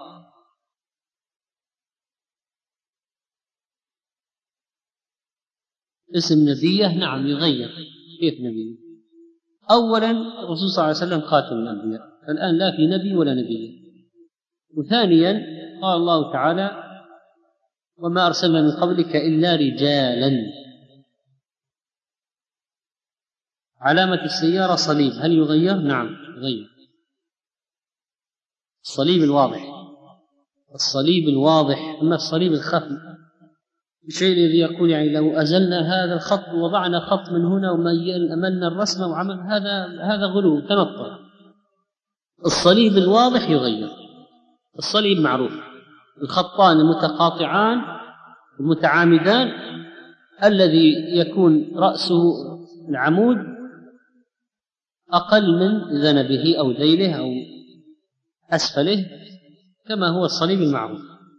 اسم نبيه نعم يغير. كيف نبيه؟ أولا الرسول صلى الله عليه وسلم خاتم الأنبياء، فالآن لا في نبي ولا نبي. وثانيا قال الله تعالى وما أرسلنا من قبلك إلا رجالا. علامة السيارة صليب، هل يغير؟ نعم يغير. الصليب الواضح، أما الصليب الخفي الشيء الذي يقول يعني لو أزلنا هذا الخط ووضعنا خط من هنا وأملنا الرسمة وعمل هذا غلو تنطع. الصليب الواضح يغير. الصليب معروف، الخطان المتقاطعان المتعامدان الذي يكون رأسه العمود أقل من ذنبه أو ذيله أو أسفله، كما هو الصليب المعروف.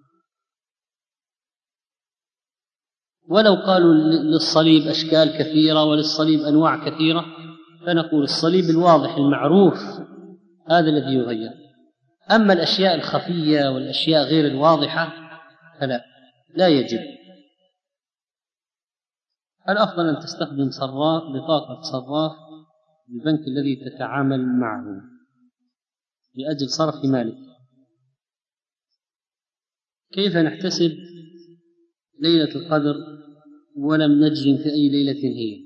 ولو قالوا للصليب أشكال كثيرة وللصليب أنواع كثيرة فنقول الصليب الواضح المعروف هذا الذي يغير. أما الأشياء الخفية والأشياء غير الواضحة فلا، لا يجب. الأفضل أن تستخدم بطاقة صراف البنك الذي تتعامل معه لأجل صرف مالك. كيف نحتسب ليلة القدر ولم نجزم في أي ليلة هي؟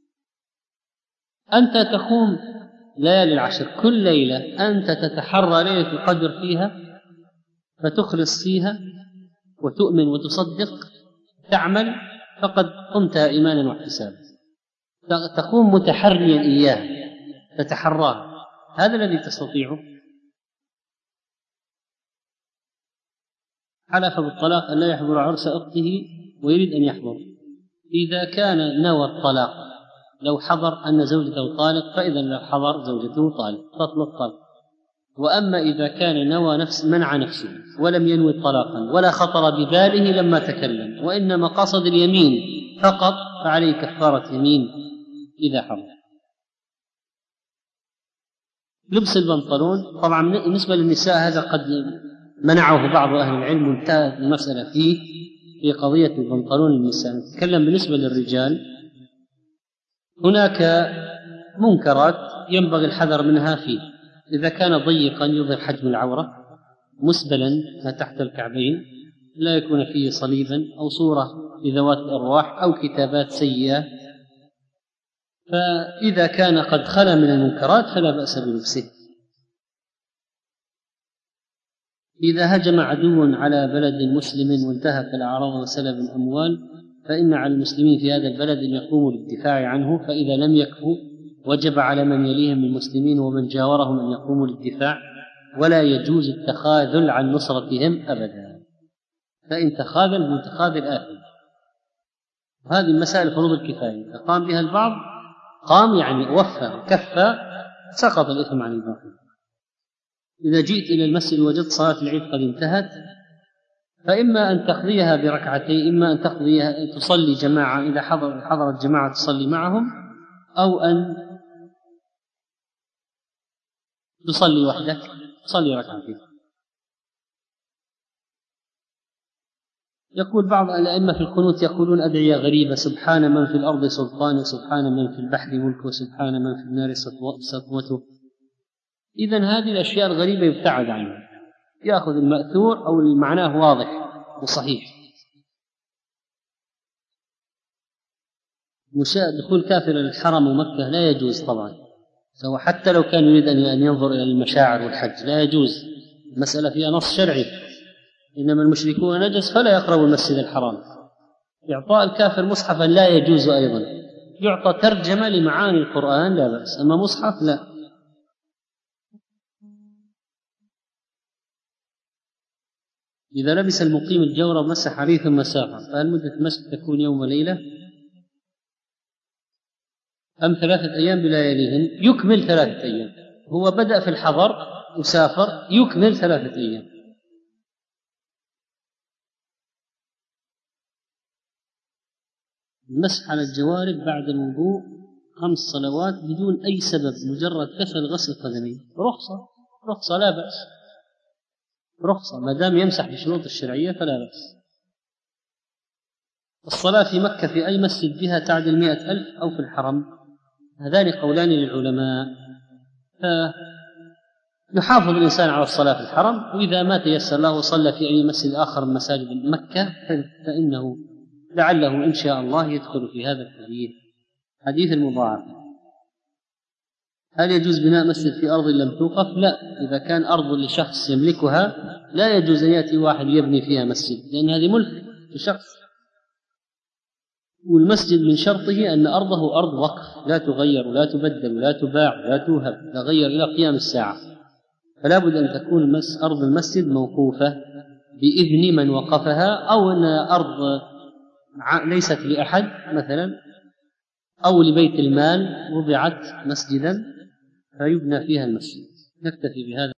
أنت تقوم ليالي العشر، كل ليلة أنت تتحرى ليلة القدر فيها فتخلص فيها وتؤمن وتصدق تعمل، فقد قمت إيمانا واحتسابا. تقوم متحريا إياه تتحراه، هذا الذي تستطيعه. حلف بالطلاق أن لا يحضر عرس أخته ويريد أن يحضر. إذا كان نوى الطلاق، لو حضر أن زوجته طالق فإذا لو حضر زوجته طالق تطلق طلق. وأما إذا كان نوى منع نفسه ولم ينوي طلاقا ولا خطر بباله لما تكلم وإنما قصد اليمين فقط فعليه كفارة يمين إذا حضر. لبس البنطلون طبعا بالنسبة للنساء هذا قد منعه بعض أهل العلم وانتهت المسألة في قضية البنطلون النساء. نتكلم بالنسبة للرجال، هناك منكرات ينبغي الحذر منها فيه. إذا كان ضيقا يظهر حجم العورة، مسبلا ما تحت الكعبين، لا يكون فيه صليبا أو صورة لذوات الأرواح أو كتابات سيئة، فإذا كان قد خلا من المنكرات فلا بأس بلبسه. إذا هجم عدو على بلد مسلم وانتهك الأعراض وسلب الأموال فإن على المسلمين في هذا البلد أن يقوموا للدفاع عنه، فإذا لم يكفوا وجب على من يليهم من المسلمين ومن جاورهم أن يقوموا للدفاع، ولا يجوز التخاذل عن نصرتهم أبدا، فإن تخاذل من تخاذل آثم. وهذه مسائل فروض الكفاية فقام بها البعض، قام يعني وفى كفى، سقط الإثم عن الباقي. إذا جئت إلى المسجد وجدت صلاة العيد قد انتهت فإما أن تقضيها بركعتين، إما أن تقضيها تصلي جماعة إذا حضرت جماعة تصلي معهم، أو أن تصلي وحدك تصلي ركعتين. يقول بعض الأئمة في القنوت يقولون أدعية غريبة: سبحان من في الأرض سلطانه، سبحان من في البحر ملكه، سبحان من في النار سطوته. إذن هذه الأشياء الغريبة يبتعد عنها، يأخذ المأثور أو المعناه واضح وصحيح. دخول كافر للحرم ومكة لا يجوز طبعا، سواء حتى لو كان يريد أن ينظر إلى المشاعر والحج لا يجوز، المسألة فيها نص شرعي: إنما المشركون نجس فلا يقربوا المسجد الحرام. إعطاء الكافر مصحفا لا يجوز أيضا، يعطى ترجمة لمعاني القرآن لا بأس، أما مصحف لا. إذا لبس المقيم الجورب مسح عليه ثم سافر، فهل مدة المسح تكون يوم وليلة أم 3 أيام بلياليهن؟ يكمل 3 أيام. هو بدأ في الحضر وسافر، يكمل 3 أيام. المسح على الجوارب بعد الوضوء 5 صلوات بدون أي سبب، مجرد كسل غسل قدمين، رخصة لا بأس، رخصة ما دام يمسح بشروط الشرعية فلا بأس. الصلاة في مكة في أي مسجد بها تعدل 100,000 أو في الحرم؟ هذان قولان للعلماء. يحافظ الإنسان على الصلاة في الحرم، وإذا ما تيسر له وصلى في أي مسجد آخر من مساجد مكة فإنه لعله إن شاء الله يدخل في هذا الحديث، حديث المضاعفة. هل يجوز بناء مسجد في أرض لم توقف؟ لا، إذا كان أرض لشخص يملكها لا يجوز أن يأتي واحد يبني فيها مسجد، لأن هذه ملك لشخص، والمسجد من شرطه أن أرضه أرض وقف لا تغير ولا تبدل ولا تباع ولا توهب، لا غير إلى قيام الساعة، فلا بد أن تكون أرض المسجد موقوفة بإذن من وقفها، أو أن أرض ليست لأحد مثلا أو لبيت المال وضعت مسجدا فيبنى فيها المسجد. نكتفي بهذا.